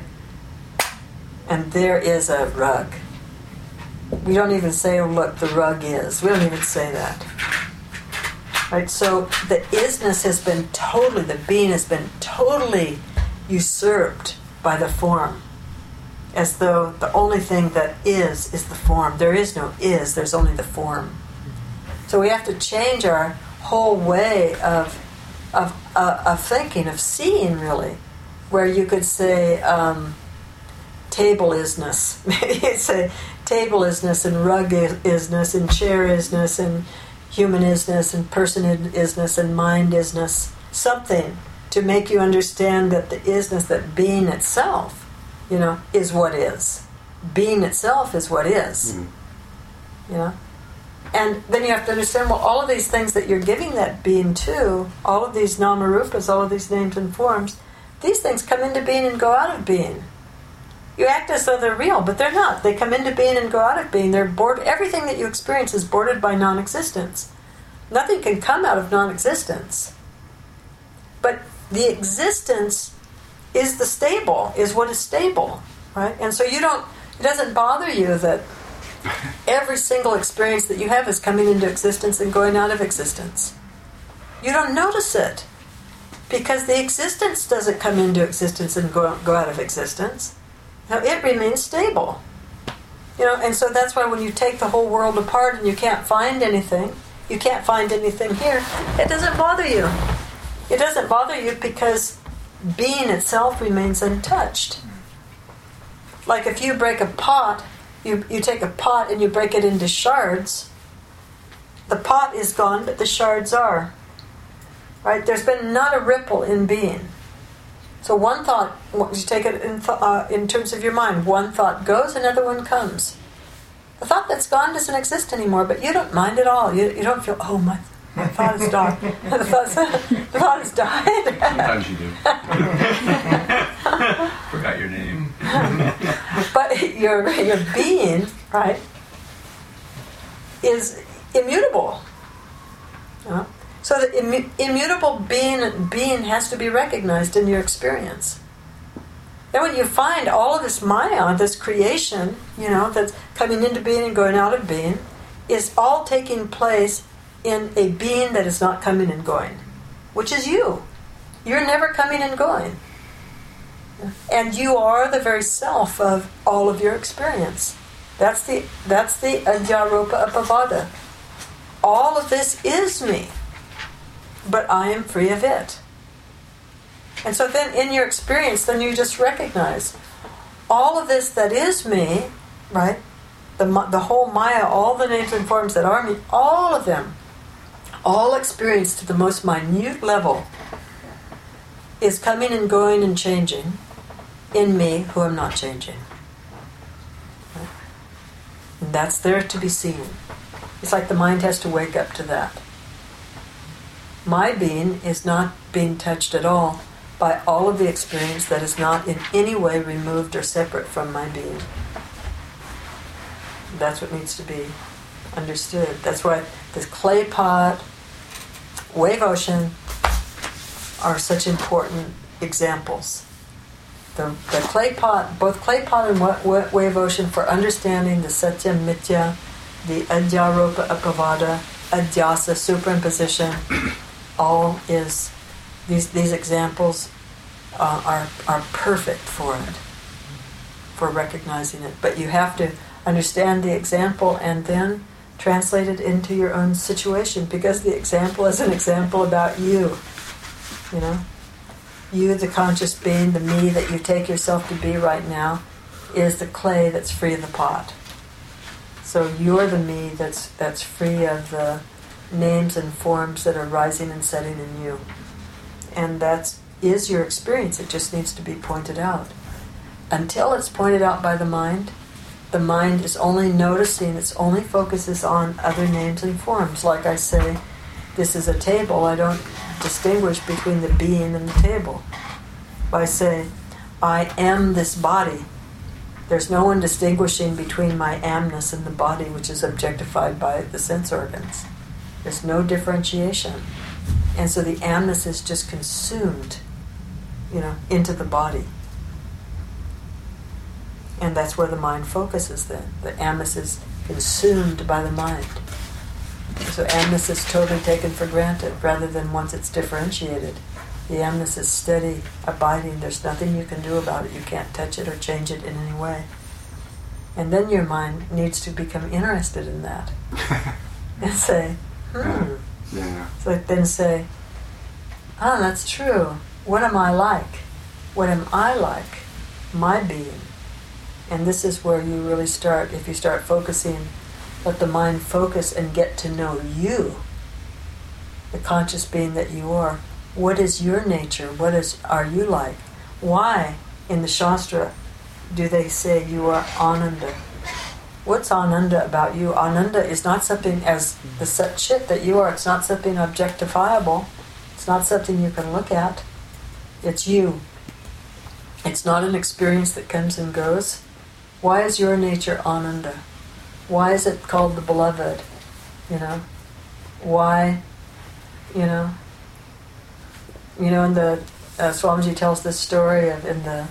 And there is a rug. We don't even say, oh look, the rug is. We don't even say that. Right? So the isness has been totally, the being has been totally usurped by the form. As though the only thing that is, is the form. There is no is, there's only the form. So we have to change our whole way of of, uh, of thinking, of seeing, really. Where you could say um, table isness. Maybe you'd say table isness and rug isness and chair isness and human isness and person isness and mind isness. Something to make you understand that the isness, that being itself, you know, is what is. Being itself is what is. Mm. You know? And then you have to understand, well, all of these things that you're giving that being to, all of these namarupas, all of these names and forms, these things come into being and go out of being. You act as though they're real, but they're not. They come into being and go out of being. They're bored. Everything that you experience is bordered by non-existence. Nothing can come out of non-existence. But the existence is the stable, is what is stable, right? And so you don't, it doesn't bother you that every single experience that you have is coming into existence and going out of existence. You don't notice it because the existence doesn't come into existence and go, go out of existence. Now it remains stable. You know, and so that's why when you take the whole world apart and you can't find anything, you can't find anything here, it doesn't bother you. It doesn't bother you because being itself remains untouched. Like if you break a pot, you, you take a pot and you break it into shards, the pot is gone, but the shards are. Right? There's been not a ripple in being. So one thought, you take it in, th- uh, in terms of your mind, one thought goes, another one comes. The thought that's gone doesn't exist anymore, but you don't mind at all. You, you don't feel, oh, my, my thought is died. the, thought, the thought has died. Sometimes you do. Forgot your name. But your, your being, right, is immutable. You know? So the immu- immutable being, being has to be recognized in your experience. Then when you find all of this Maya, this creation, you know, that's coming into being and going out of being, is all taking place in a being that is not coming and going, which is you. You're never coming and going. And you are the very self of all of your experience. That's the that's the Adhyaropa Apavada. All of this is me, but I am free of it. And so then in your experience, then you just recognize all of this that is me, right? The, the whole Maya, all the names and forms that are me, all of them, all experienced to the most minute level, is coming and going and changing in me who am not changing. Right? And that's there to be seen. It's like the mind has to wake up to that. My being is not being touched at all by all of the experience that is not in any way removed or separate from my being. That's what needs to be understood. That's why this clay pot, wave ocean are such important examples. The, the clay pot, both clay pot and wa- wa- wave ocean, for understanding the satya mithya, the adhyaropa apavada, adhyasa superimposition, all is these these examples uh, are are perfect for it, for recognizing it. But you have to understand the example and then translate it into your own situation, because the example is an example about you. You know, you, the conscious being, the me that you take yourself to be right now, is the clay that's free of the pot. So you're the me that's that's free of the names and forms that are rising and setting in you. And that is your experience. It just needs to be pointed out. Until it's pointed out by the mind, the mind is only noticing, its only focus is on other names and forms. Like I say, this is a table, I don't distinguish between the being and the table. If I say, I am this body, there's no one distinguishing between my amness and the body, which is objectified by the sense organs. There's no differentiation. And so the amness is just consumed, you know, into the body. And that's where the mind focuses then. The amness is consumed by the mind. So amness is totally taken for granted, rather than once it's differentiated. The amness is steady, abiding. There's nothing you can do about it. You can't touch it or change it in any way. And then your mind needs to become interested in that. And say, hmm. Yeah. Yeah. So then say, ah, that's true. What am I like? What am I like? My being. And this is where you really start, if you start focusing, let the mind focus and get to know you, the conscious being that you are. What is your nature? What is are you like? Why, in the Shastra, do they say you are Ananda? What's Ananda about you? Ananda is not something as the Sat Chit that you are. It's not something objectifiable. It's not something you can look at. It's you. It's not an experience that comes and goes. Why is your nature Ananda? Why is it called the beloved? You know? Why, you know? You know, in the, uh, Swamiji tells this story of in the,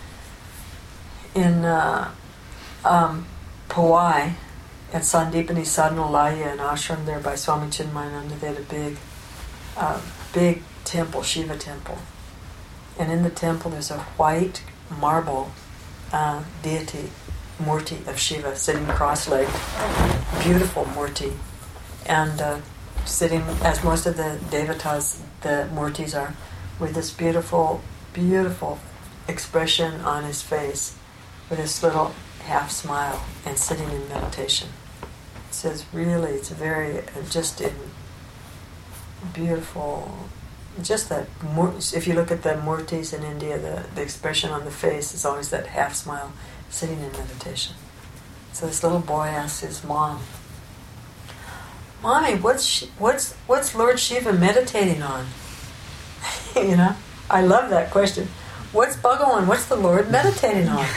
in, uh, um, Powai, at Sandipani Sadhanalaya, an ashram there by Swami Chinmayananda. They had a big, uh, big temple, Shiva temple. And in the temple there's a white marble uh, deity, Murti of Shiva, sitting cross-legged. Beautiful Murti. And uh, sitting, as most of the devatas, the Murtis are, with this beautiful, beautiful expression on his face, with this little half smile, and sitting in meditation. It says really, it's very, just in beautiful, just that, if you look at the Murtis in India, the, the expression on the face is always that half smile, sitting in meditation. So this little boy asks his mom, Mommy, what's Sh- what's what's Lord Shiva meditating on? You know, I love that question. What's Bhagawan? What's the Lord meditating on?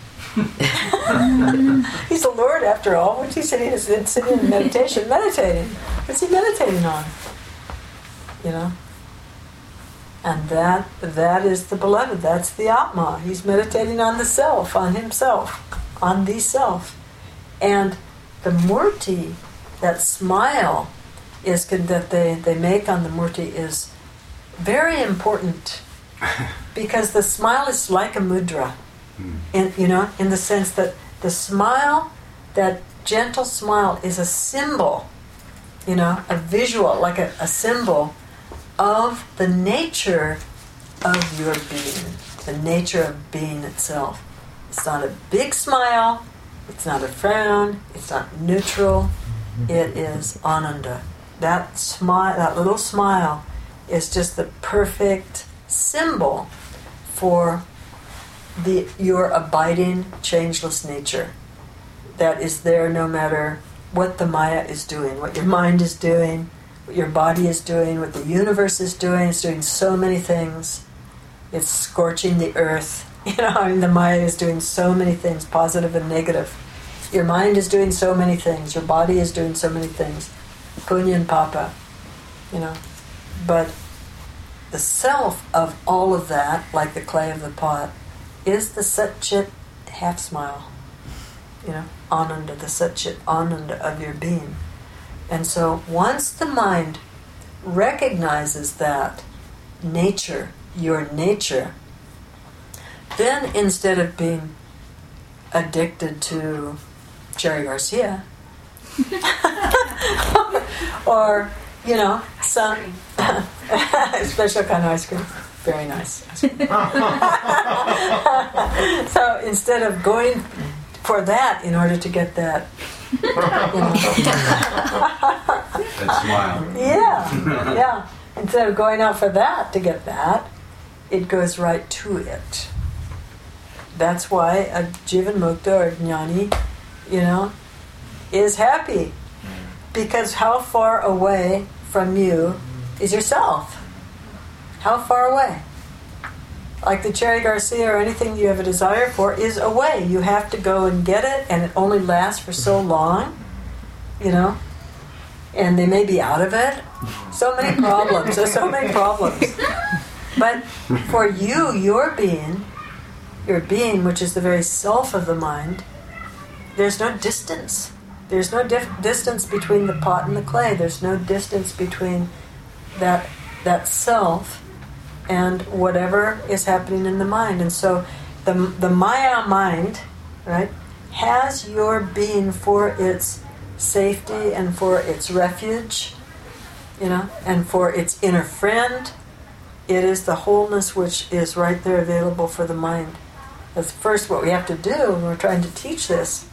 He's the Lord after all. What's he sitting, sitting in meditation, meditating? What's he meditating on? You know? And that that is the beloved. That's the Atma. He's meditating on the self, on himself, on the self. And the Murti, that smile is that they, they make on the Murti is very important, because the smile is like a mudra. In, you know, in the sense that the smile, that gentle smile, is a symbol, you know, a visual, like a, a symbol of the nature of your being, the nature of being itself. It's not a big smile, it's not a frown, it's not neutral, it is Ananda. That smile, that little smile is just the perfect symbol for the your abiding, changeless nature that is there no matter what the Maya is doing, what your mind is doing, what your body is doing, what the universe is doing. It's doing so many things. It's scorching the earth. You know, I mean, the Maya is doing so many things, positive and negative. Your mind is doing so many things. Your body is doing so many things. Punya and Papa, you know. But the self of all of that, like the clay of the pot, is the Sat-Chit half-smile. You know, Ananda, the Sat-Chit Ananda of your being. And so once the mind recognizes that nature, your nature, then instead of being addicted to Cherry Garcia or, you know, some special kind of ice cream, very nice ice cream. So instead of going for that in order to get that, you know, that smile. Yeah, yeah. Instead of going out for that to get that, it goes right to it. That's why a Jivan Mukta or Jnani, you know, is happy. Because how far away from you is yourself? How far away? Like the Cherry Garcia or anything you have a desire for is away. You have to go and get it, and it only lasts for so long, you know, and they may be out of it. So many problems. There's so many problems. But for you, your being, your being, which is the very self of the mind, there's no distance. There's no dif- distance between the pot and the clay. There's no distance between that that self and whatever is happening in the mind. And so the the Maya mind, right, has your being for its safety and for its refuge, you know, and for its inner friend. It is the wholeness which is right there available for the mind. That's first what we have to do when we're trying to teach this.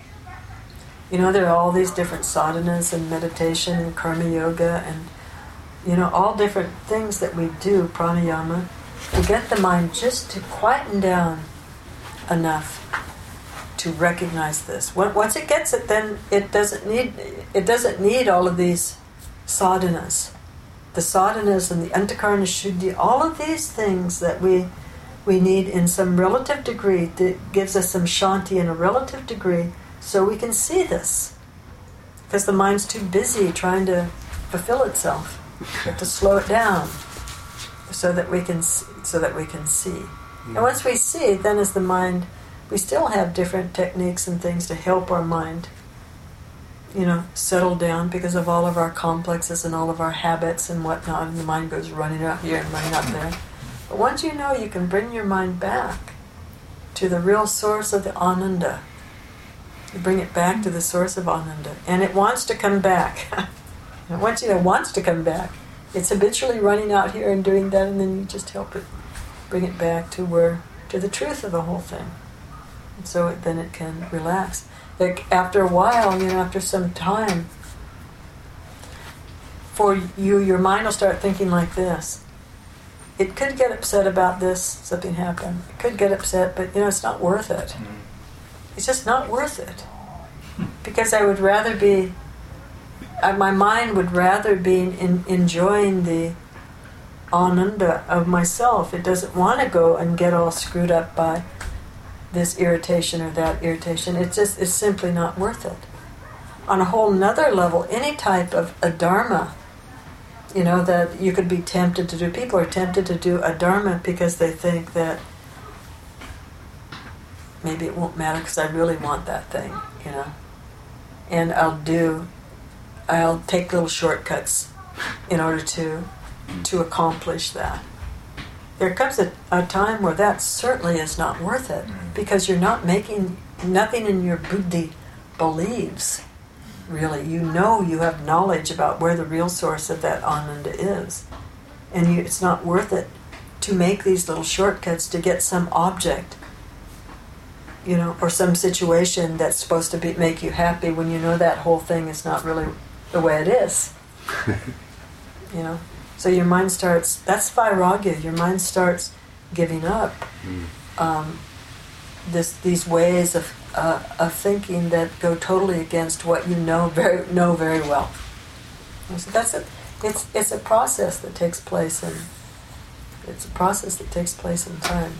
You know, there are all these different sadhanas and meditation and karma yoga and, you know, all different things that we do, pranayama, to get the mind just to quieten down enough to recognize this. Once it gets it, then it doesn't need it doesn't need all of these sadhanas. The sadhanas and the antakarana shuddhi, all of these things that we we need in some relative degree, that gives us some shanti in a relative degree, so we can see this. Because the mind's too busy trying to fulfill itself. We have to slow it down so that we can see, so that we can see. And once we see, then as the mind, we still have different techniques and things to help our mind, you know, settle down because of all of our complexes and all of our habits and whatnot, and the mind goes running out here and running out there. But once you know, you can bring your mind back to the real source of the Ananda. You bring it back to the source of Ananda. And it wants to come back. And once you know it wants to come back, it's habitually running out here and doing that, and then you just help it, bring it back to where, to the truth of the whole thing. And so it, then it can relax. Like after a while, you know, after some time, for you, your mind will start thinking like this. It could get upset about this, something happened. It could get upset, but, you know, it's not worth it. It's just not worth it. Because I would rather be, uh, my mind would rather be in, enjoying the ananda of myself. It doesn't want to go and get all screwed up by this irritation or that irritation. It's just, it's simply not worth it. On a whole nother level, any type of adharma, you know, that you could be tempted to do. People are tempted to do adharma because they think that maybe it won't matter because I really want that thing, you know. And I'll do, I'll take little shortcuts in order to to accomplish that. There comes a, a time where that certainly is not worth it, because you're not making, nothing in your buddhi believes, really. You know, you have knowledge about where the real source of that ananda is. And you, it's not worth it to make these little shortcuts to get some object, you know, or some situation that's supposed to be make you happy when you know that whole thing is not really the way it is. You know, so your mind starts. That's vairagya. Your mind starts giving up mm. um, this these ways of uh, of thinking that go totally against what you know very know very well. And so that's a it's it's a process that takes place in it's a process that takes place in time.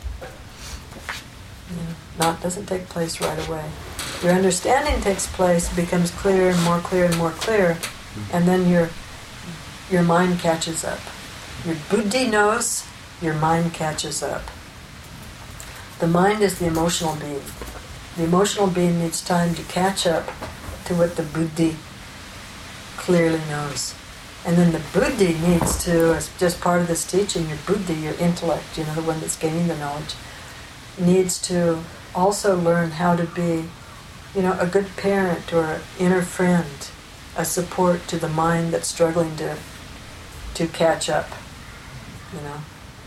You know, not doesn't take place right away. Your understanding takes place, becomes clearer and more clear and more clear, mm. and then your your mind catches up. Your buddhi knows. Your mind catches up. The mind is the emotional being. The emotional being needs time to catch up to what the buddhi clearly knows. And then the buddhi needs to, as just part of this teaching, your buddhi, your intellect, you know, the one that's gaining the knowledge, needs to also learn how to be, you know, a good parent or an inner friend, a support to the mind that's struggling to to catch up, you know.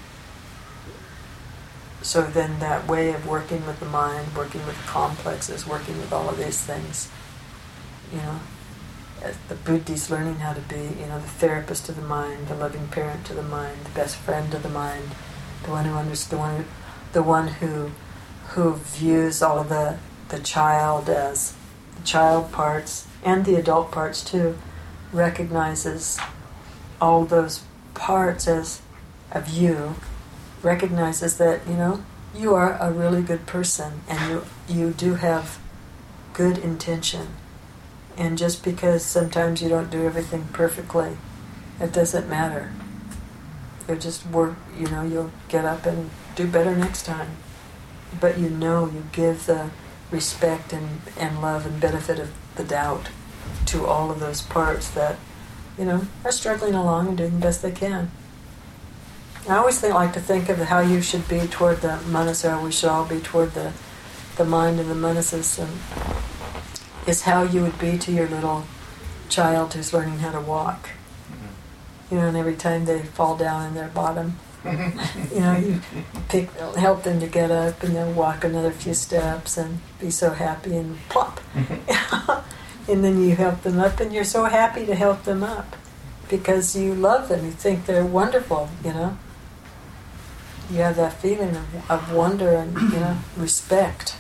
So then that way of working with the mind, working with complexes, working with all of these things, you know, as the buddhi's learning how to be, you know, the therapist to the mind, the loving parent to the mind, the best friend to the mind, the one who understands, the one who, the one who, who views all of the the child as the child parts and the adult parts too, recognizes all those parts as of you. Recognizes that, you know, you are a really good person and you you do have good intention. And just because sometimes you don't do everything perfectly, it doesn't matter. You'll just work, you know, you'll get up and do better next time. But you know, you give the respect and, and love and benefit of the doubt to all of those parts that, you know, are struggling along and doing the best they can. I always think, like to think of how you should be toward the manasa, or we should all be toward the, the mind and the manasas, and is how you would be to your little child who's learning how to walk. Mm-hmm. You know, and every time they fall down in their bottom, you know, you pick, help them to get up, and they'll walk another few steps and be so happy and plop. And then you help them up, and you're so happy to help them up because you love them. You think they're wonderful, you know. You have that feeling of, of wonder and, you know, respect.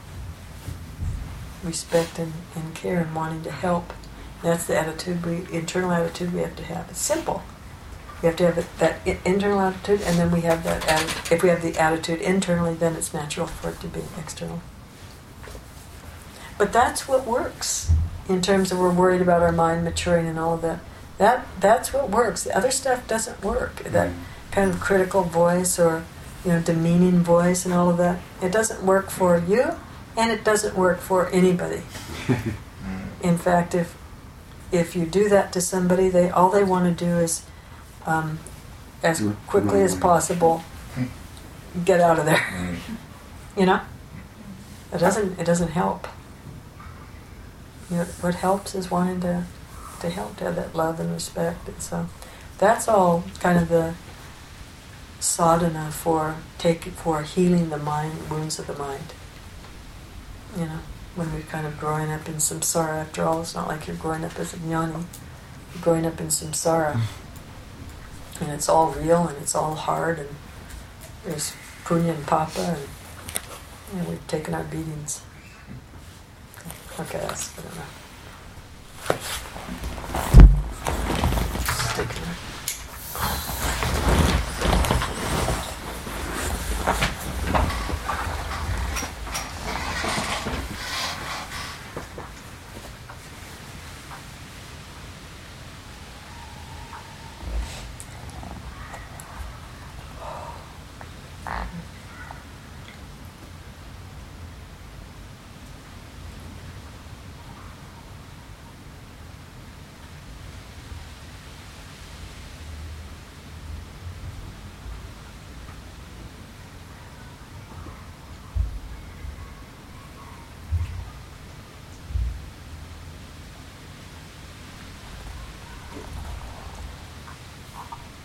Respect and, and care and wanting to help. That's the attitude, we internal attitude we have to have. It's simple. We have to have it, that I- internal attitude, and then we have that atti- if we have the attitude internally, then it's natural for it to be external. But that's what works in terms of we're worried about our mind maturing and all of that. That that's what works. The other stuff doesn't work. That kind of critical voice or, you know, demeaning voice and all of that. It doesn't work for you, and it doesn't work for anybody. In fact, if if you do that to somebody, they all they want to do is, um, as quickly as possible, get out of there. You know, it doesn't it doesn't help. You know, what helps is wanting to to help, to have that love and respect, and so that's all kind of the sadhana for take for healing the mind wounds of the mind. You know, when we're kind of growing up in samsara, after all, it's not like you're growing up as a jnani. You're growing up in samsara. And it's all real and it's all hard and there's punya and papa and, you know, we've taken our beatings. Okay, that's good enough. Stick it.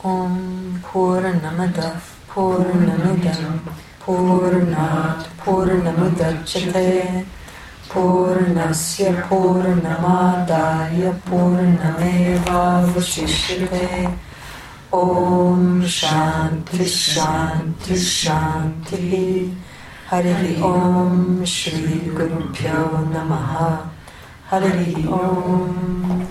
Om Purnamada Purnamidam Purnat Purnamudachyate Purnasya Purnamadaya Purnameva Vashishyate. Om Shanti Shanti Shanti. Hari Om Shri Guru Pyo Namaha. Hari Om.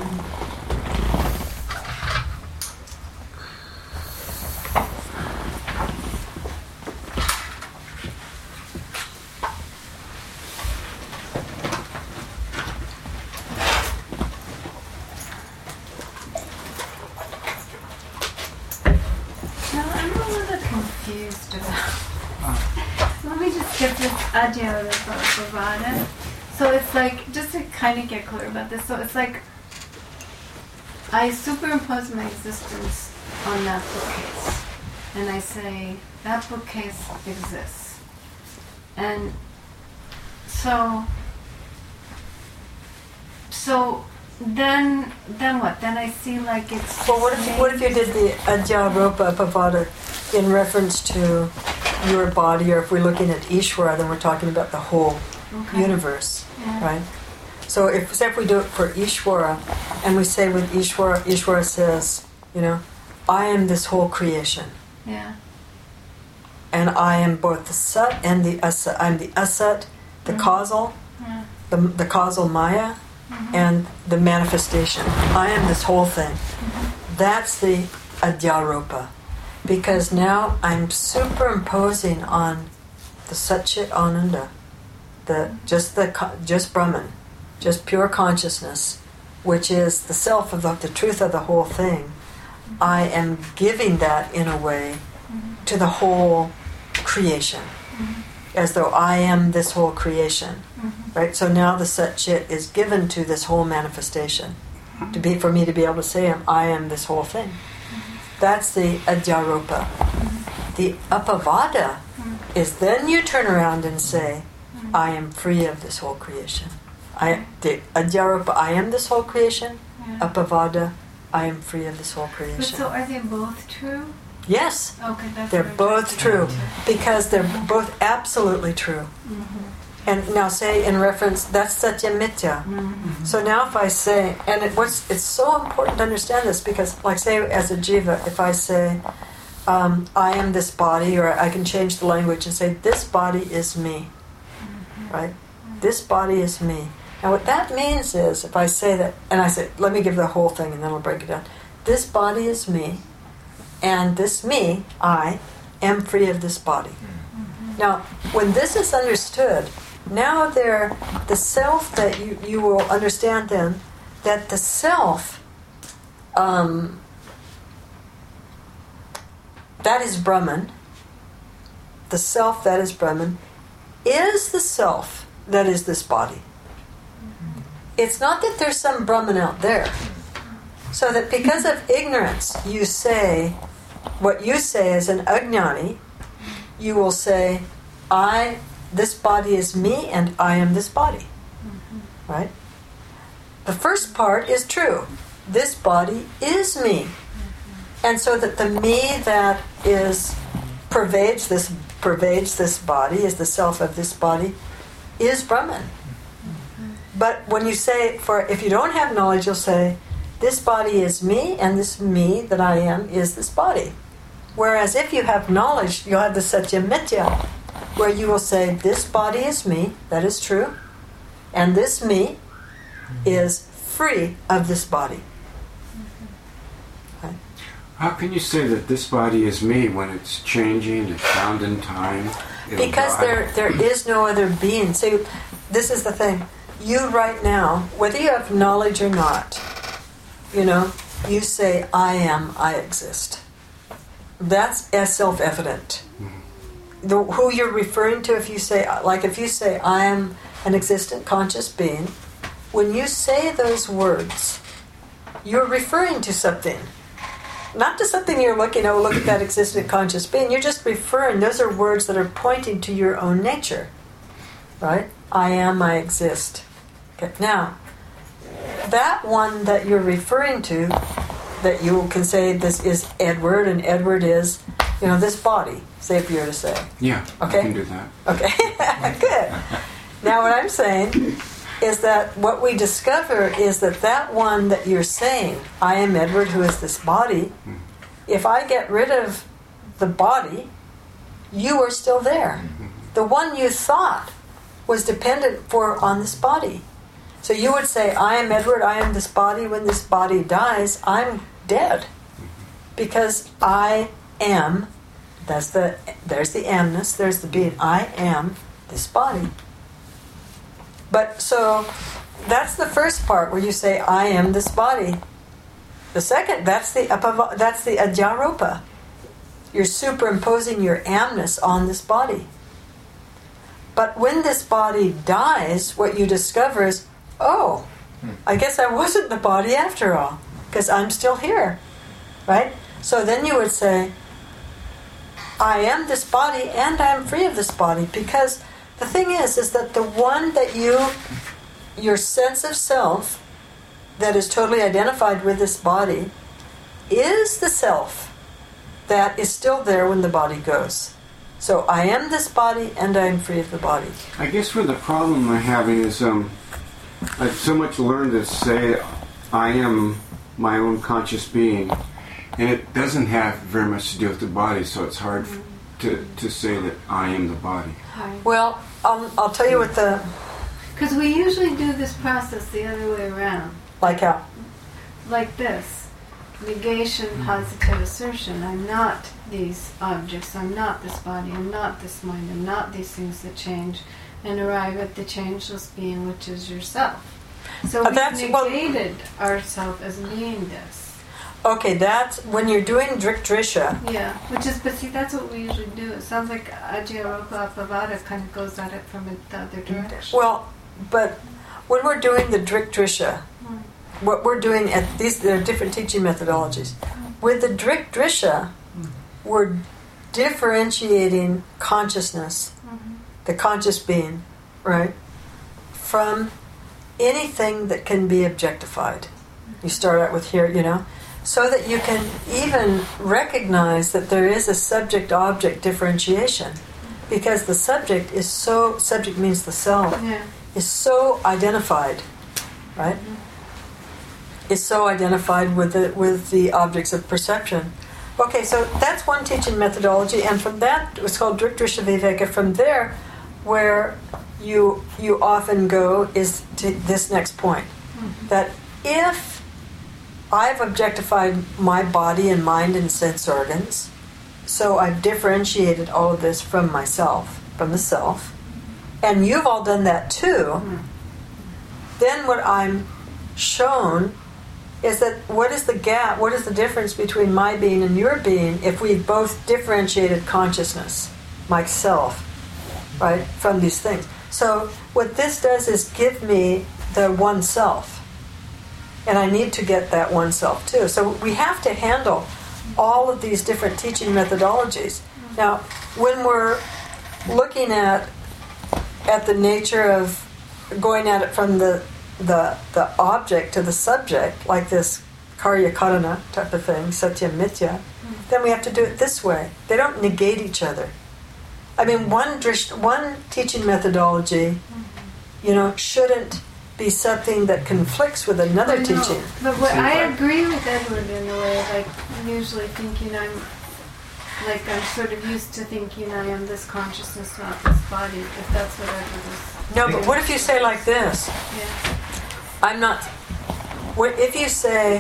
Bhavana. So it's like, just to kind of get clear about this, so it's like I superimpose my existence on that bookcase and I say that bookcase exists, and so so then then what then I see like it's well what if you, what if you did the Adhyaropa Pavada in reference to your body, or if we're looking at Ishvara, then we're talking about the whole okay. universe, yeah. right? So if, say if we do it for Ishvara, and we say with Ishvara, Ishvara says, you know, I am this whole creation. Yeah. And I am both the Sat and the Asat. I'm the Asat, the mm-hmm. causal, yeah. the, the causal Maya, mm-hmm. and the manifestation. I am this whole thing. Mm-hmm. That's the Adhyaropa. Because now I'm superimposing on the Satchit Ananda, the just the just Brahman, just pure consciousness, which is the self of the, the truth of the whole thing. I am giving that in a way to the whole creation, as though I am this whole creation, right? So now the Satchit is given to this whole manifestation, to be for me to be able to say I am this whole thing. That's the Adhyaropa. Mm-hmm. The Apavada mm-hmm. is then you turn around and say, mm-hmm. I am free of this whole creation. I, the Adhyaropa, I am this whole creation. Yeah. Apavada, I am free of this whole creation. But so are they both true? Yes. Okay, that's they're both true. Because they're both absolutely true. Mm-hmm. And now say in reference, that's Satya Mitya. Mm-hmm. So now if I say, and it, what's, it's so important to understand this, because like say as a jiva, if I say, um, I am this body, or I can change the language and say, this body is me, mm-hmm. right? Mm-hmm. This body is me. Now what that means is, if I say that, and I say, let me give the whole thing and then I'll break it down. This body is me, and this me, I, am free of this body. Mm-hmm. Now, when this is understood, now there, the self that you, you will understand then, that the self, um, that is Brahman, the self that is Brahman, is the self that is this body. Mm-hmm. It's not that there's some Brahman out there. So that because of ignorance, you say, what you say as an ajnani, you will say, I... this body is me and I am this body. Mm-hmm. Right? The first part is true. This body is me. Mm-hmm. And so that the me that is pervades this pervades this body, is the self of this body, is Brahman. Mm-hmm. But when you say, for if you don't have knowledge, you'll say, this body is me and this me that I am is this body. Whereas if you have knowledge, you'll have the Satya Mitya, where you will say, this body is me, that is true, and this me is free of this body. Okay. How can you say that this body is me when it's changing, it's bound in time? Because there there is no other being. See, this is the thing. You right now, whether you have knowledge or not, you know, you say, I am, I exist. That's as self-evident. Mm-hmm. The, who you're referring to, if you say, like if you say, I am an existent conscious being, when you say those words, you're referring to something. Not to something you're looking, oh, look at that existent conscious being. You're just referring, those are words that are pointing to your own nature. Right? I am, I exist. Okay. Now, that one that you're referring to, that you can say this is Edward, and Edward is, you know, this body, say if you were to say. Yeah, okay? I can do that. Okay, good. Now what I'm saying is that what we discover is that that one that you're saying, I am Edward who is this body, mm-hmm. if I get rid of the body, you are still there. Mm-hmm. The one you thought was dependent for on this body. So you would say, I am Edward, I am this body. When this body dies, I'm dead. Because I am, that's the, there's the amness, there's the being, I am this body. But so that's the first part where you say, I am this body. The second, that's the apava, that's the adhyaropa. You're superimposing your amness on this body. But when this body dies, what you discover is, oh, I guess I wasn't the body after all, because I'm still here, right? So then you would say, I am this body and I am free of this body, because the thing is, is that the one that you, your sense of self, that is totally identified with this body, is the self that is still there when the body goes. So I am this body and I am free of the body. I guess where the problem I'm having is um, I've so much learned to say I am my own conscious being, and it doesn't have very much to do with the body, so it's hard f- to, to say that I am the body. Well, I'll, I'll tell you what the... Because we usually do this process the other way around. Like how? Like this. Negation, positive assertion. I'm not these objects. I'm not this body. I'm not this mind. I'm not these things that change. And arrive at the changeless being, which is yourself. So uh, we've that's, negated well, ourselves as being this. Okay, that's when you're doing Drik Drisha. Yeah, which is, but see, that's what we usually do. It sounds like Adhyaropa Appavada kind of goes at it from the other direction. Well, but when we're doing the Drik Drisha, mm. what we're doing at these, there are different teaching methodologies. Mm. With the Drik Drisha, mm. we're differentiating consciousness, mm-hmm. the conscious being, right, from anything that can be objectified. You start out with here, you know, so that you can even recognize that there is a subject-object differentiation, because the subject is so, subject means the self, yeah. is so identified, right? Mm-hmm. Is so identified with the, with the objects of perception. Okay, so that's one teaching methodology, and from that, it's called Drik Drisha Viveka. From there, where you you often go is to this next point, mm-hmm. that if I've objectified my body and mind and sense organs, so I've differentiated all of this from myself, from the self, and you've all done that too, mm-hmm. then what I'm shown is that what is the gap, what is the difference between my being and your being if we've both differentiated consciousness, myself, right, from these things. So what this does is give me the one self. And I need to get that one self too. So we have to handle all of these different teaching methodologies. Now, when we're looking at at the nature of going at it from the the the object to the subject, like this karya karana type of thing, satya mithya, mm-hmm. then we have to do it this way. They don't negate each other. I mean, one drish, one teaching methodology, mm-hmm. you know, shouldn't be something that conflicts with another teaching. But what, I agree with Edward in a way, like I'm usually thinking I'm, like I'm sort of used to thinking I am this consciousness, not this body, if that's what Edward is. No, but what if you say like this? Yeah. I'm not, what if you say,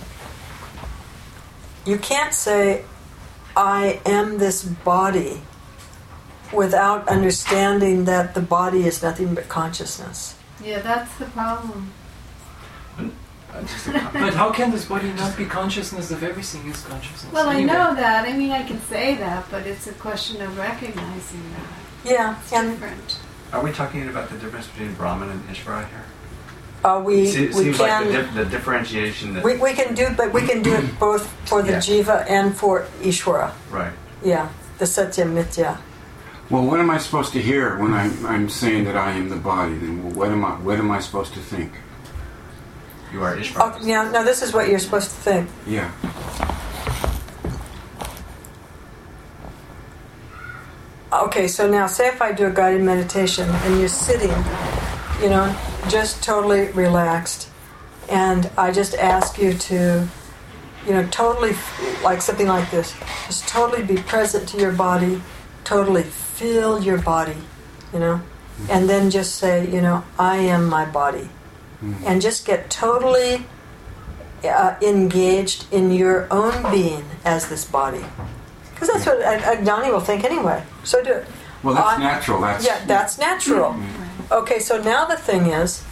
you can't say, I am this body without understanding that the body is nothing but consciousness. Yeah, that's the problem. But how can this body not be consciousness if everything is consciousness? Well, anyway? I know that. I mean, I can say that, but it's a question of recognizing that. Yeah, it's and different. Are we talking about the difference between Brahman and Ishvara here? Uh, we it seems, we seems can like the, dif- the differentiation that we we can do, but we can do it both for the yeah. jiva and for Ishvara. Right. Yeah, the satya mithya. Well, what am I supposed to hear when I'm I'm saying that I am the body? Then what am I what am I supposed to think? you are Ishvara. Oh, yeah, no, this is what you're supposed to think. Yeah. Okay, so now say if I do a guided meditation and you're sitting, you know, just totally relaxed, and I just ask you to, you know, totally, like something like this, just totally be present to your body, totally feel your body, you know, and then just say, you know, I am my body. Mm-hmm. And just get totally uh, engaged in your own being as this body. Because that's what uh, Johnny will think anyway. So do it. Well, that's uh, natural. That's Yeah, that's natural. Mm-hmm. Okay, so now the thing is,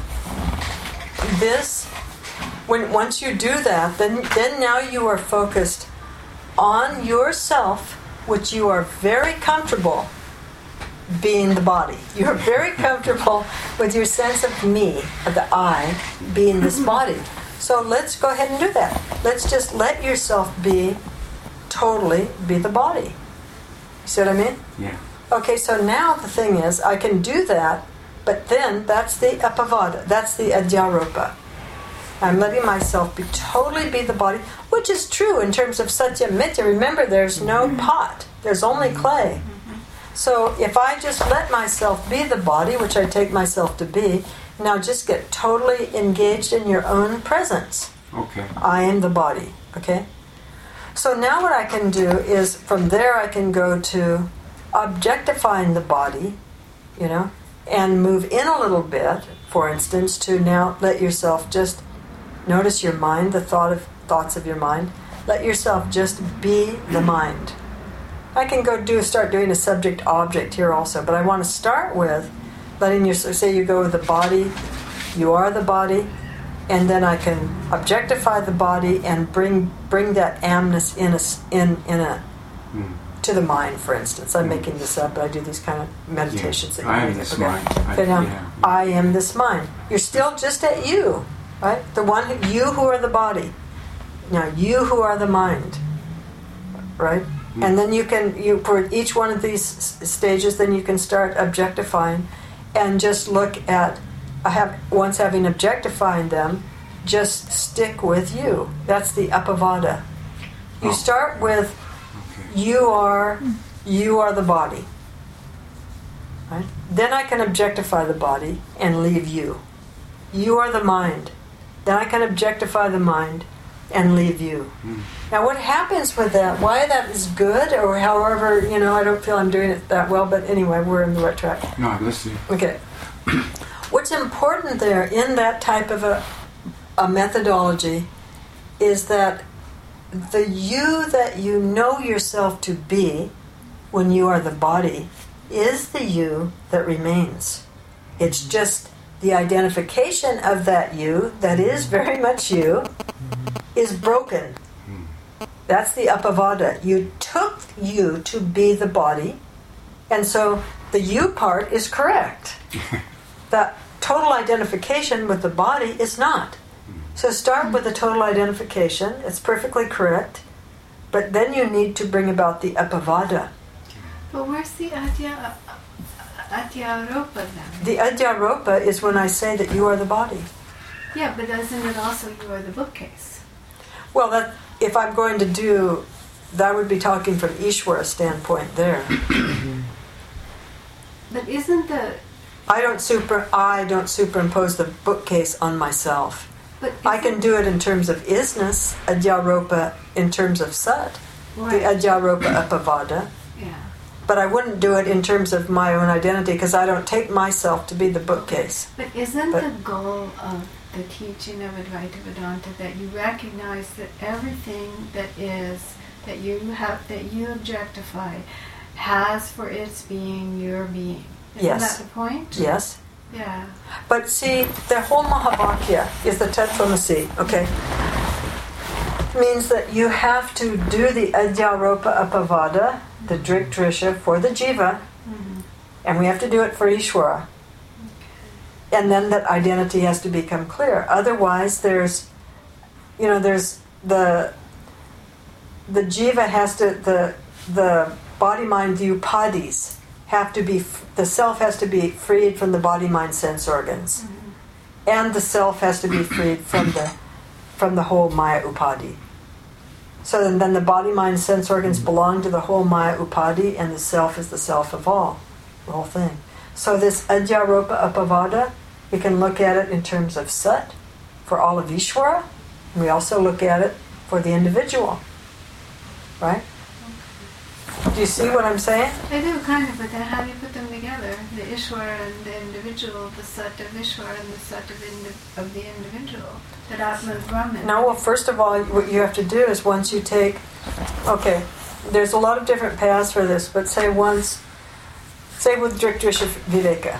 this, when once you do that, then then now you are focused on yourself, which you are very comfortable being the body. You're very comfortable with your sense of me, of the I, being this body. So let's go ahead and do that. Let's just let yourself be, totally be the body. You see what I mean? Yeah. Okay, so now the thing is, I can do that, but then that's the apavada, that's the adhyaropa. I'm letting myself be totally be the body, which is true in terms of satya mitya. Remember, there's no pot, there's only clay. So if I just let myself be the body, which I take myself to be, now just get totally engaged in your own presence. Okay. I am the body, okay? So now what I can do is, from there I can go to objectifying the body, you know, and move in a little bit, for instance, to now let yourself just notice your mind, the thought of thoughts of your mind. Let yourself just be the mind. I can go do start doing a subject-object here also, but I want to start with letting you, say you go with the body, you are the body, and then I can objectify the body and bring bring that amness in a, in, in a Mm. to the mind, for instance. I'm making this up, but I do these kind of meditations. Yeah. That you I am make. this Okay. mind. I- Okay, now, yeah. I am this mind. You're still just at you, right? The one, you who are the body. Now, you who are the mind, right? Mm. And then you can, you for each one of these s- stages, then you can start objectifying, and just look at. I have once having objectifying them, just stick with you. That's the apavada. You Oh. start with. Okay. You are, you are the body. Right? Then I can objectify the body and leave you. You are the mind. Then I can objectify the mind and leave you. Mm. Now what happens with that, why that is good, or however, you know, I don't feel I'm doing it that well, but anyway, we're in the right track. No, I'm listening. Okay. What's important there in that type of a, a methodology is that the you that you know yourself to be when you are the body is the you that remains. It's just the identification of that you, that is very much you, is broken. That's the apavada. You took you to be the body, and so the you part is correct. The total identification with the body is not. So start with the total identification. It's perfectly correct. But then you need to bring about the apavada. But where's the adya, adhyaropa then? The adhyaropa is when I say that you are the body. Yeah, but doesn't it also you are the bookcase? Well, that if I'm going to do, that would be talking from Ishvara standpoint there. But isn't the... I don't super. I don't superimpose the bookcase on myself. But I can isn't- do it in terms of isnness, adhyaropa in terms of sat, Right. the adhyaropa apavada. Yeah. But I wouldn't do it in terms of my own identity because I don't take myself to be the bookcase. But isn't But- the goal of the teaching of Advaita Vedanta that you recognize that everything that is, that you have, that you objectify, has for its being your being? Isn't Yes. that the point? Yes. Yeah. But see, the whole Mahavakya is the Tattvamasi, okay? Means that you have to do the adhyaropa apavada, the drik drisha, for the jiva, Mm-hmm. and we have to do it for Ishvara. And then that identity has to become clear. Otherwise, there's, you know, there's the the jiva has to the the body mind the upadis have to be the self has to be freed from the body mind sense organs. Mm-hmm. and the self has to be freed from the from the whole Maya Upadhi. So then, then the body, mind, sense organs belong to the whole Maya Upadhi, and the self is the self of all, the whole thing. So this Adhyaropa Apavada, we can look at it in terms of Sat, for all of Ishvara, and we also look at it for the individual. Right? Do you see what I'm saying? I do, kind of, but then how do you put them together? The Ishwara and the individual, the Sat of Ishwara and the Sat of, indi- of the individual. That Atma is Brahman. No, well, first of all, what you have to do is once you take, okay, there's a lot of different paths for this, but say once, say with Drikdrisha Viveka,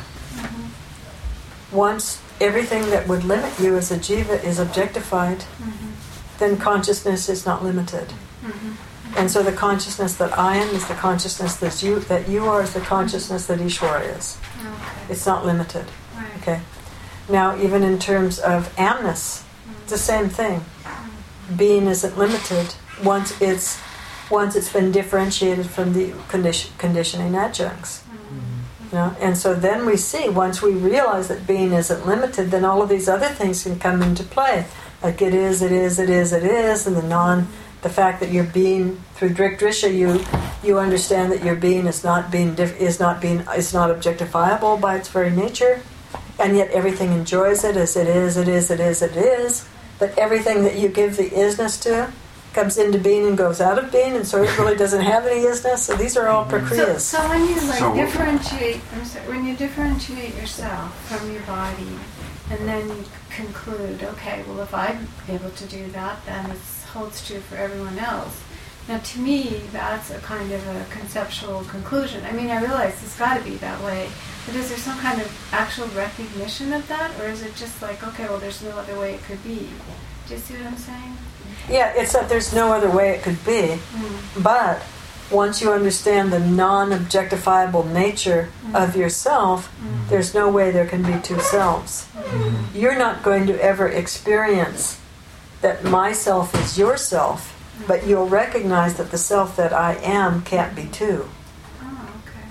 mm-hmm. once everything that would limit you as a jiva is objectified, mm-hmm. then consciousness is not limited. Mm-hmm. And so the consciousness that I am is the consciousness that you that you are is the consciousness that Ishvara is. Okay. It's not limited. Right. Okay. Now, even in terms of amness, it's the same thing. Being isn't limited once it's once it's been differentiated from the condition, conditioning adjuncts. You know? And so then we see, once we realize that being isn't limited, then all of these other things can come into play. Like it is, it is, it is, it is, and the non, the fact that your being through Drikdrisha, you you understand that your being is not being diff, is not being is not objectifiable by its very nature, and yet everything enjoys it as it is, it is, it is, it is. But everything that you give the isness to comes into being and goes out of being, and so it really doesn't have any isness. So these are all prakriyas. So, so when you like So- differentiate, I'm sorry, when you differentiate yourself from your body, and then you conclude, okay, well, if I'm able to do that, then it holds true for everyone else. Now, to me, that's a kind of a conceptual conclusion. I mean, I realize it's got to be that way, but is there some kind of actual recognition of that, or is it just like, okay, well, there's no other way it could be? Do you see what I'm saying? Yeah, it's that there's no other way it could be. Mm. But once you understand the non-objectifiable nature Mm. of yourself, Mm. there's no way there can be two selves. Mm. You're not going to ever experience that myself is yourself, but you'll recognize that the self that I am can't be two. Oh, okay.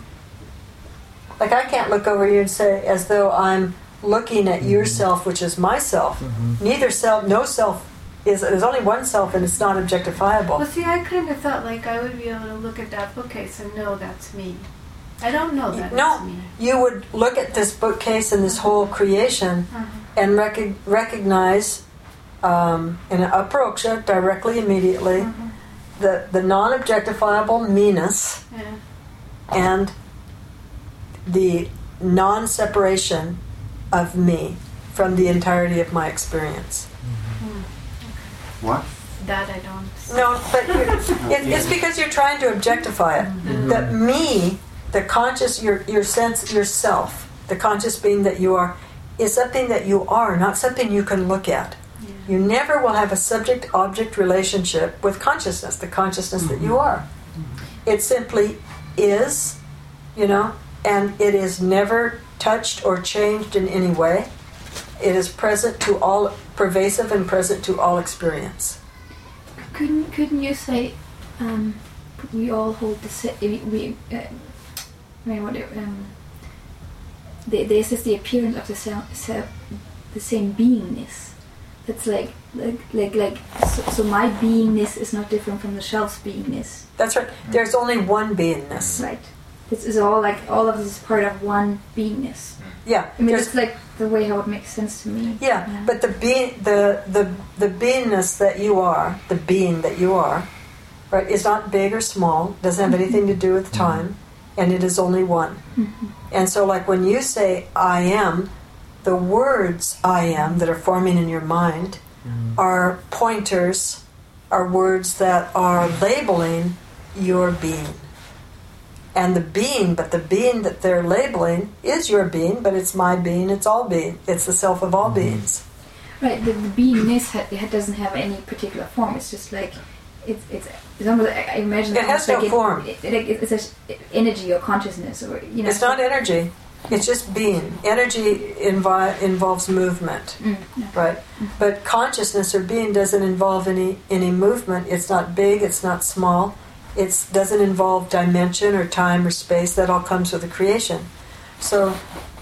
Like I can't look over you and say, as though I'm looking at yourself, which is myself. Neither self, no self is, there's only one self and it's not objectifiable. Well, see, I kind of thought like I would be able to look at that bookcase and know that's me. I don't know that No, it's me. you would look at this bookcase and this whole creation Uh-huh. and rec- recognize um, in an aproksha, directly, immediately, Uh-huh. the, the non-objectifiable me-ness Yeah. and the non-separation of me from the entirety of my experience. What? That I don't. No, but you're, it, it's because you're trying to objectify it. Mm-hmm. That me, the conscious, your your sense, yourself, the conscious being that you are, is something that you are, not something you can look at. Yeah. You never will have a subject-object relationship with consciousness, the consciousness that you are. It simply is, you know, and it is never touched or changed in any way. It is present to all, pervasive and present to all experience. Couldn't couldn't you say um, we all hold the same? We, we uh, I mean, what? Um, the, this is the appearance of the same, the same beingness. That's like like like like. So, so my beingness is not different from the shelf's beingness. That's right. There's only one beingness. Right. This is all like all of this is part of one beingness. Yeah. I mean, there's- it's like the way how it makes sense to me. Yeah, but the being, the the the beingness that you are, the being that you are, right, is not big or small. Doesn't have anything to do with time, and it is only one. Mhm. And so, like when you say "I am," the words "I am" that are forming in your mind are pointers, are words that are labeling your being. And the being, but the being that they're labeling is your being, but it's my being, it's all being. It's the self of all beings. Right, the, the beingness ha- it doesn't have any particular form. It's just like it's it's, it's almost. I I imagine It has almost like no form. It, it, it, it's just energy or consciousness, or you know. It's not energy, it's just being. Energy invi- involves movement, Mm, no. right? But consciousness or being doesn't involve any, any movement. It's not big, it's not small. It doesn't involve dimension or time or space. That all comes with the creation. So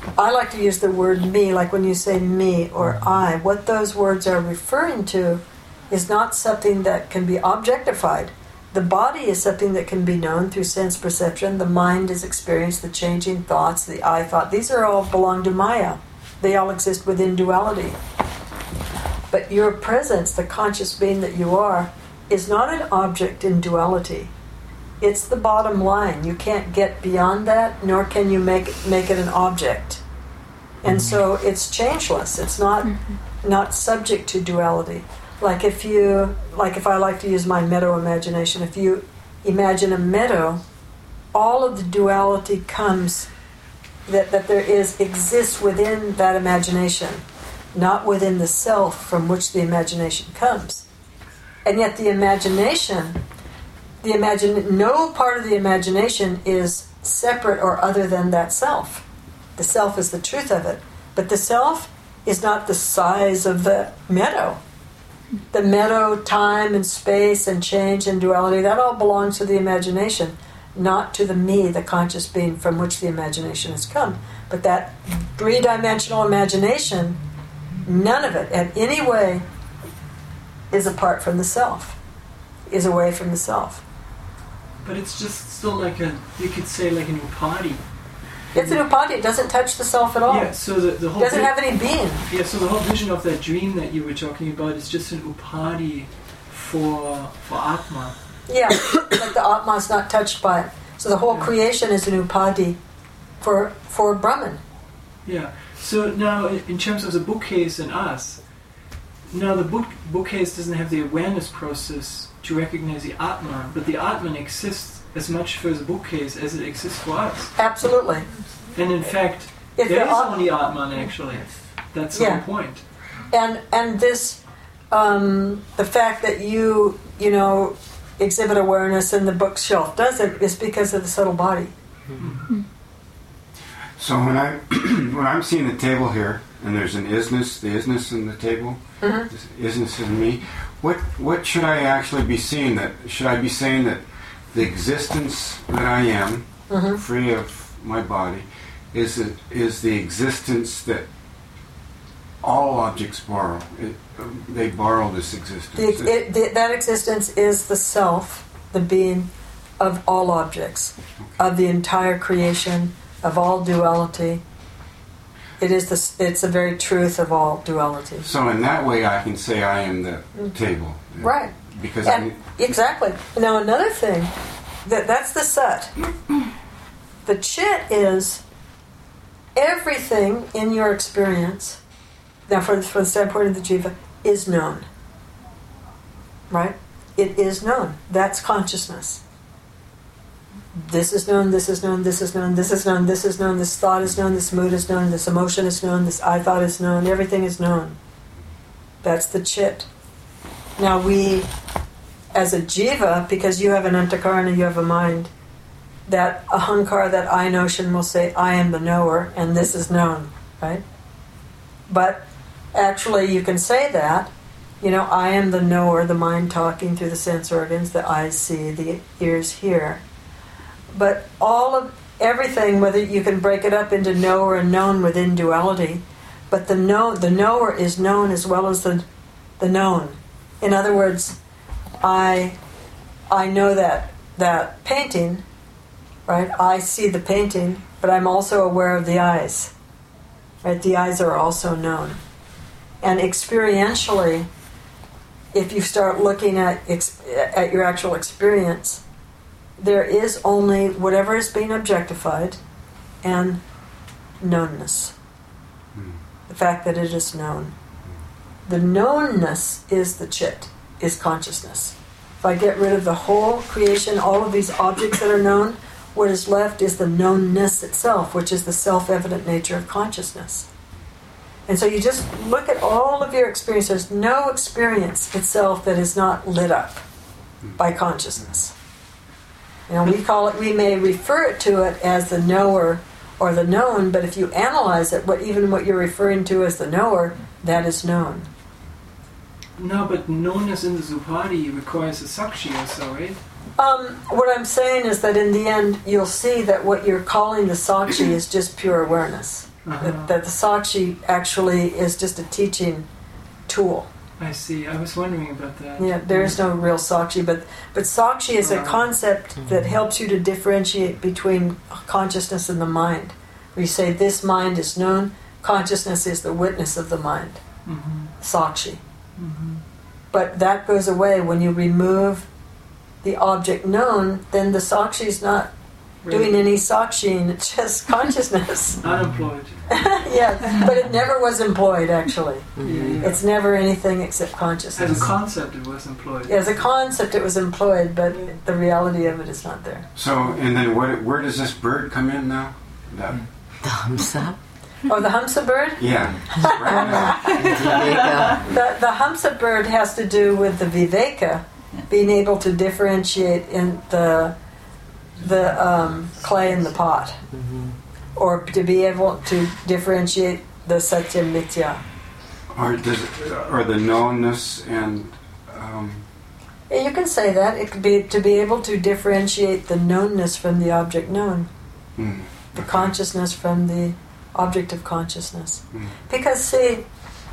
I like to use the word me, like when you say me or I, what those words are referring to is not something that can be objectified. The body is something that can be known through sense perception. The mind is experience, the changing thoughts, the I thought. These are all belong to Maya. They all exist within duality. But your presence, the conscious being that you are, is not an object in duality. It's the bottom line. You can't get beyond that, nor can you make it, make it an object. And so it's changeless. It's not mm-hmm. not subject to duality. Like if you, like if I like to use my meadow imagination, if you imagine a meadow, all of the duality comes, that, that there is, exists within that imagination, not within the self from which the imagination comes. And yet the imagination, the imagine, no part of the imagination is separate or other than that self. The self is the truth of it. But the self is not the size of the meadow. The meadow, time and space and change and duality, that all belongs to the imagination, not to the me, the conscious being from which the imagination has come. But that three-dimensional imagination, none of it, in any way, is apart from the self, is away from the self. But it's just still like a, you could say like an upadi. It's an upadi, it doesn't touch the self at all. Yeah, so the, the whole it doesn't vi- have any being. Yeah, so the whole vision of that dream that you were talking about is just an upadi for for Atma. Yeah, like the Atma is not touched by it. So the whole Yeah. creation is an upadi for for Brahman. Yeah. So now, in in terms of the bookcase and us, now the book bookcase doesn't have the awareness process to recognize the Atman, but the Atman exists as much for the bookcase as it exists for us. Absolutely. And in fact, If there the is At- only Atman actually. That's the Yeah. whole point. And and this, um, the fact that you you know exhibit awareness in the bookshelf doesn't is because of the subtle body. Mm-hmm. So when I when I'm seeing the table here, and there's an isness, the isness in the table, Mm-hmm. this isness in me. What what should I actually be seeing? That should I be saying that the existence that I am, Mm-hmm. free of my body, is the, is the existence that all objects borrow. It, they borrow this existence. The, it, the, that existence is the self, the being of all objects, of the entire creation, of all duality. It is the, it's the very truth of all duality. So in that way, I can say I am the table, Right. because And I, exactly. Now another thing, that that's the sat. The chit is everything in your experience. Now, for the, for the standpoint of the jiva, is known. Right? It is known. That's consciousness. This is known, this is known, this is known, this is known, this is known, this thought is known, this mood is known, this emotion is known, this I thought is known, everything is known. That's the chit. Now we, as a jiva, because you have an antakarana, you have a mind, that ahankara, that I notion will say, I am the knower, and this is known, right? But actually you can say that, you know, I am the knower, the mind talking through the sense organs, the eyes see, the ears hear. But all of everything, whether you can break it up into knower and known within duality, but the know the knower is known as well as the the known. In other words, I I know that that painting, right? I see the painting, but I'm also aware of the eyes. Right? The eyes are also known. And experientially, if you start looking at ex- at your actual experience, there is only whatever is being objectified and knownness. Hmm. The fact that it is known. The knownness is the chit, is consciousness. If I get rid of the whole creation, all of these objects that are known, what is left is the knownness itself, which is the self-evident nature of consciousness. And so you just look at all of your experience. There's no experience itself that is not lit up by consciousness. You know, we call it, we may refer it to it as the knower or the known, but if you analyze it, what even what you're referring to as the knower, that is known. No, but knownness in the Zupada requires a Sakshi also, right? Um, what I'm saying is that in the end, you'll see that what you're calling the Sakshi is just pure awareness. Uh-huh. That, that the Sakshi actually is just a teaching tool. I see. I was wondering about that. Yeah, there is no real Sakshi, but but Sakshi is a Right. concept that helps you to differentiate between consciousness and the mind. We say this mind is known, consciousness is the witness of the mind. Mm-hmm. Sakshi. Mm-hmm. But that goes away when you remove the object known, then the Sakshi is not doing any Sakshiing, it's just consciousness. Unemployed. Yeah, but it never was employed actually. Yeah, yeah. It's never anything except consciousness. As a concept, it was employed. As a concept it was employed, but the reality of it is not there. So, and then what, where does this bird come in now? That, The Hamsa. Oh, the Hamsa bird? yeah. Viveka. The, the Hamsa bird has to do with the Viveka, being able to differentiate in the the um, clay in the pot, Mhm. or to be able to differentiate the Satya Mithya. Or does, or the knownness and um, Yeah, you can say that. It could be to be able to differentiate the knownness from the object known, mm, the consciousness from the object of consciousness. mm, Because, see,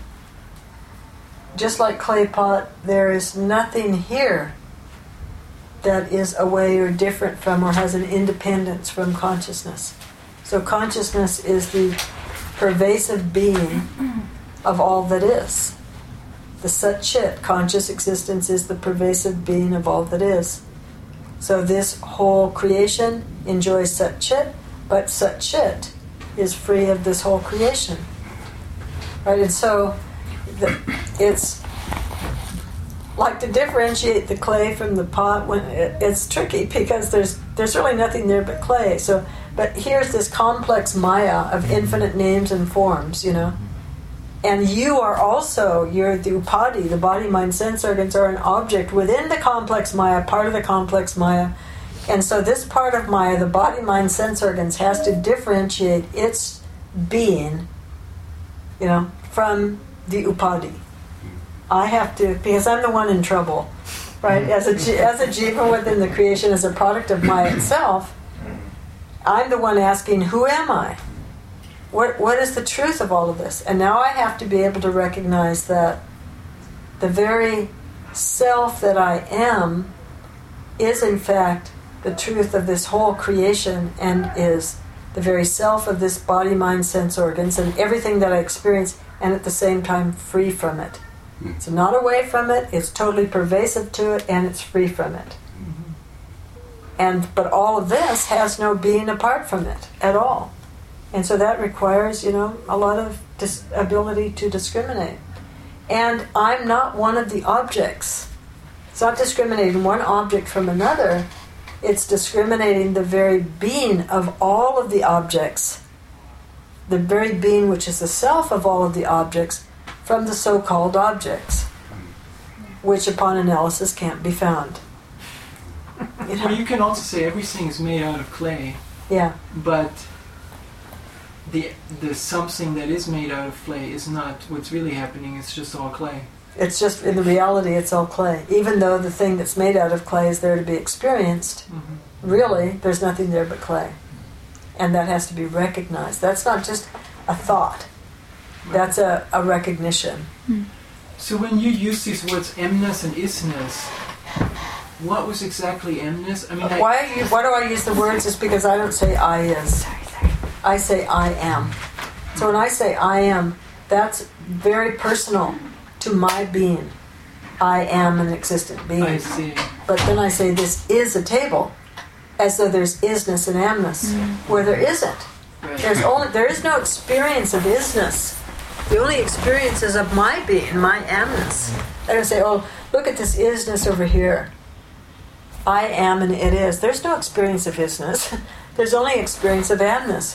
just like clay pot, there is nothing here that is away or different from or has an independence from consciousness. So consciousness is the pervasive being of all that is. The Sat Chit, conscious existence, is the pervasive being of all that is. So this whole creation enjoys Sat Chit, but Sat Chit is free of this whole creation. Right? And so the, it's like to differentiate the clay from the pot when it, it's tricky because there's there's really nothing there but clay. So, but here's this complex Maya of infinite names and forms, you know. And you are also, you're the upadi, the body, mind, sense organs are an object within the complex Maya, part of the complex Maya. And so this part of Maya, the body, mind, sense organs, has to differentiate its being, you know, from the upadi. I have to, because I'm the one in trouble, right? As a, as a jiva within the creation, as a product of Maya itself, I'm the one asking, who am I? What What is the truth of all of this? And now I have to be able to recognize that the very self that I am is in fact the truth of this whole creation and is the very self of this body, mind, sense organs and everything that I experience, and at the same time free from it. It's not away from it, it's totally pervasive to it, and it's free from it. Mm-hmm. And but all of this has no being apart from it at all. And so that requires, you know, a lot of dis- ability to discriminate. And I'm not one of the objects. It's not discriminating one object from another. It's discriminating the very being of all of the objects, the very being which is the self of all of the objects, from the so-called objects, which upon analysis can't be found. You know? Well, you can also say everything is made out of clay, Yeah. but the the something that is made out of clay is not what's really happening. It's just all clay. It's just, in the reality, it's all clay. Even though the thing that's made out of clay is there to be experienced, Mm-hmm. really, there's nothing there but clay. And that has to be recognized. That's not just a thought. That's a, a recognition. So when you use these words emness and isness, what was exactly emness? I mean, I, Why, are you, why do I use the words? It's because I don't say I is. I say I am. So when I say I am, that's very personal to my being. I am an existent being. I see. But then I say this is a table, as though there's isness and amness, where there isn't. Right. There's only there is no experience of isness. The only experience is of my being, my amness. I don't say, oh, look at this isness over here. I am and it is. There's no experience of isness. There's only experience of amness.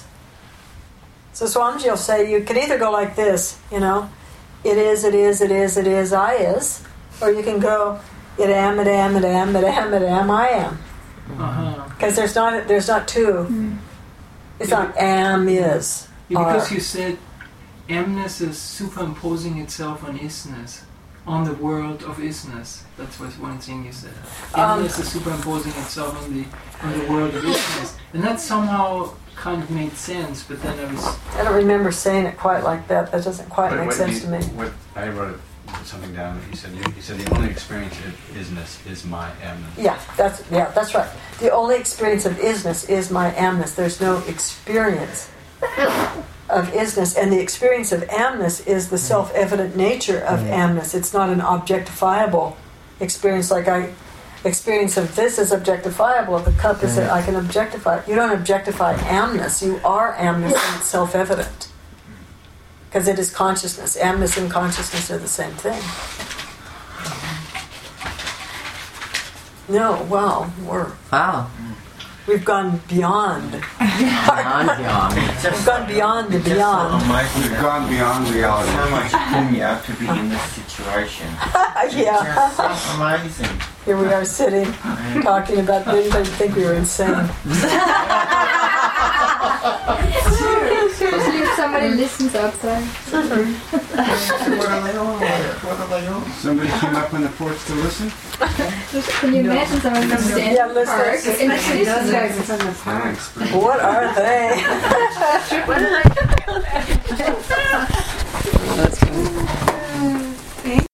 So Swamiji will say, you can either go like this, you know, it is, it is, it is, it is, I is, or you can go, it am, it am, it am, it am, it am, I am. Uh-huh. Because there's not there's not two. Mm. It's not am is. Yeah, because are. you said emness is superimposing itself on isness, on the world of isness. That was one thing you said. Um, Emness is superimposing itself on the on the world of isness, and that somehow kind of made sense, but then I was... I don't remember saying it quite like that. That doesn't quite But make what sense you- to me. What I wrote something down. He said, you, he said, the only experience of isness is my amness. Yeah, that's yeah, that's right. The only experience of isness is my amness. There's no experience of isness, and the experience of amness is the self-evident nature of amness. It's not an objectifiable experience. Like I, experience of this is objectifiable. If the cup is, I can objectify it. You don't objectify amness. You are amness, and it's self-evident. Because it is consciousness. Amness and consciousness are the same thing. No, wow, we're Wow. we've gone beyond. Beyond, beyond. We've gone beyond the beyond. We've gone beyond reality. So much punya to be in this situation. Yeah. It's just so amazing. Here we are sitting, talking about things I think we were insane. Especially if somebody listens outside. What are they on? What are they on? Somebody came up on the porch to listen? Can you imagine someone from standing Yeah, in the park listen. in the Especially those city? guys from the park. Thanks. What are they? What did I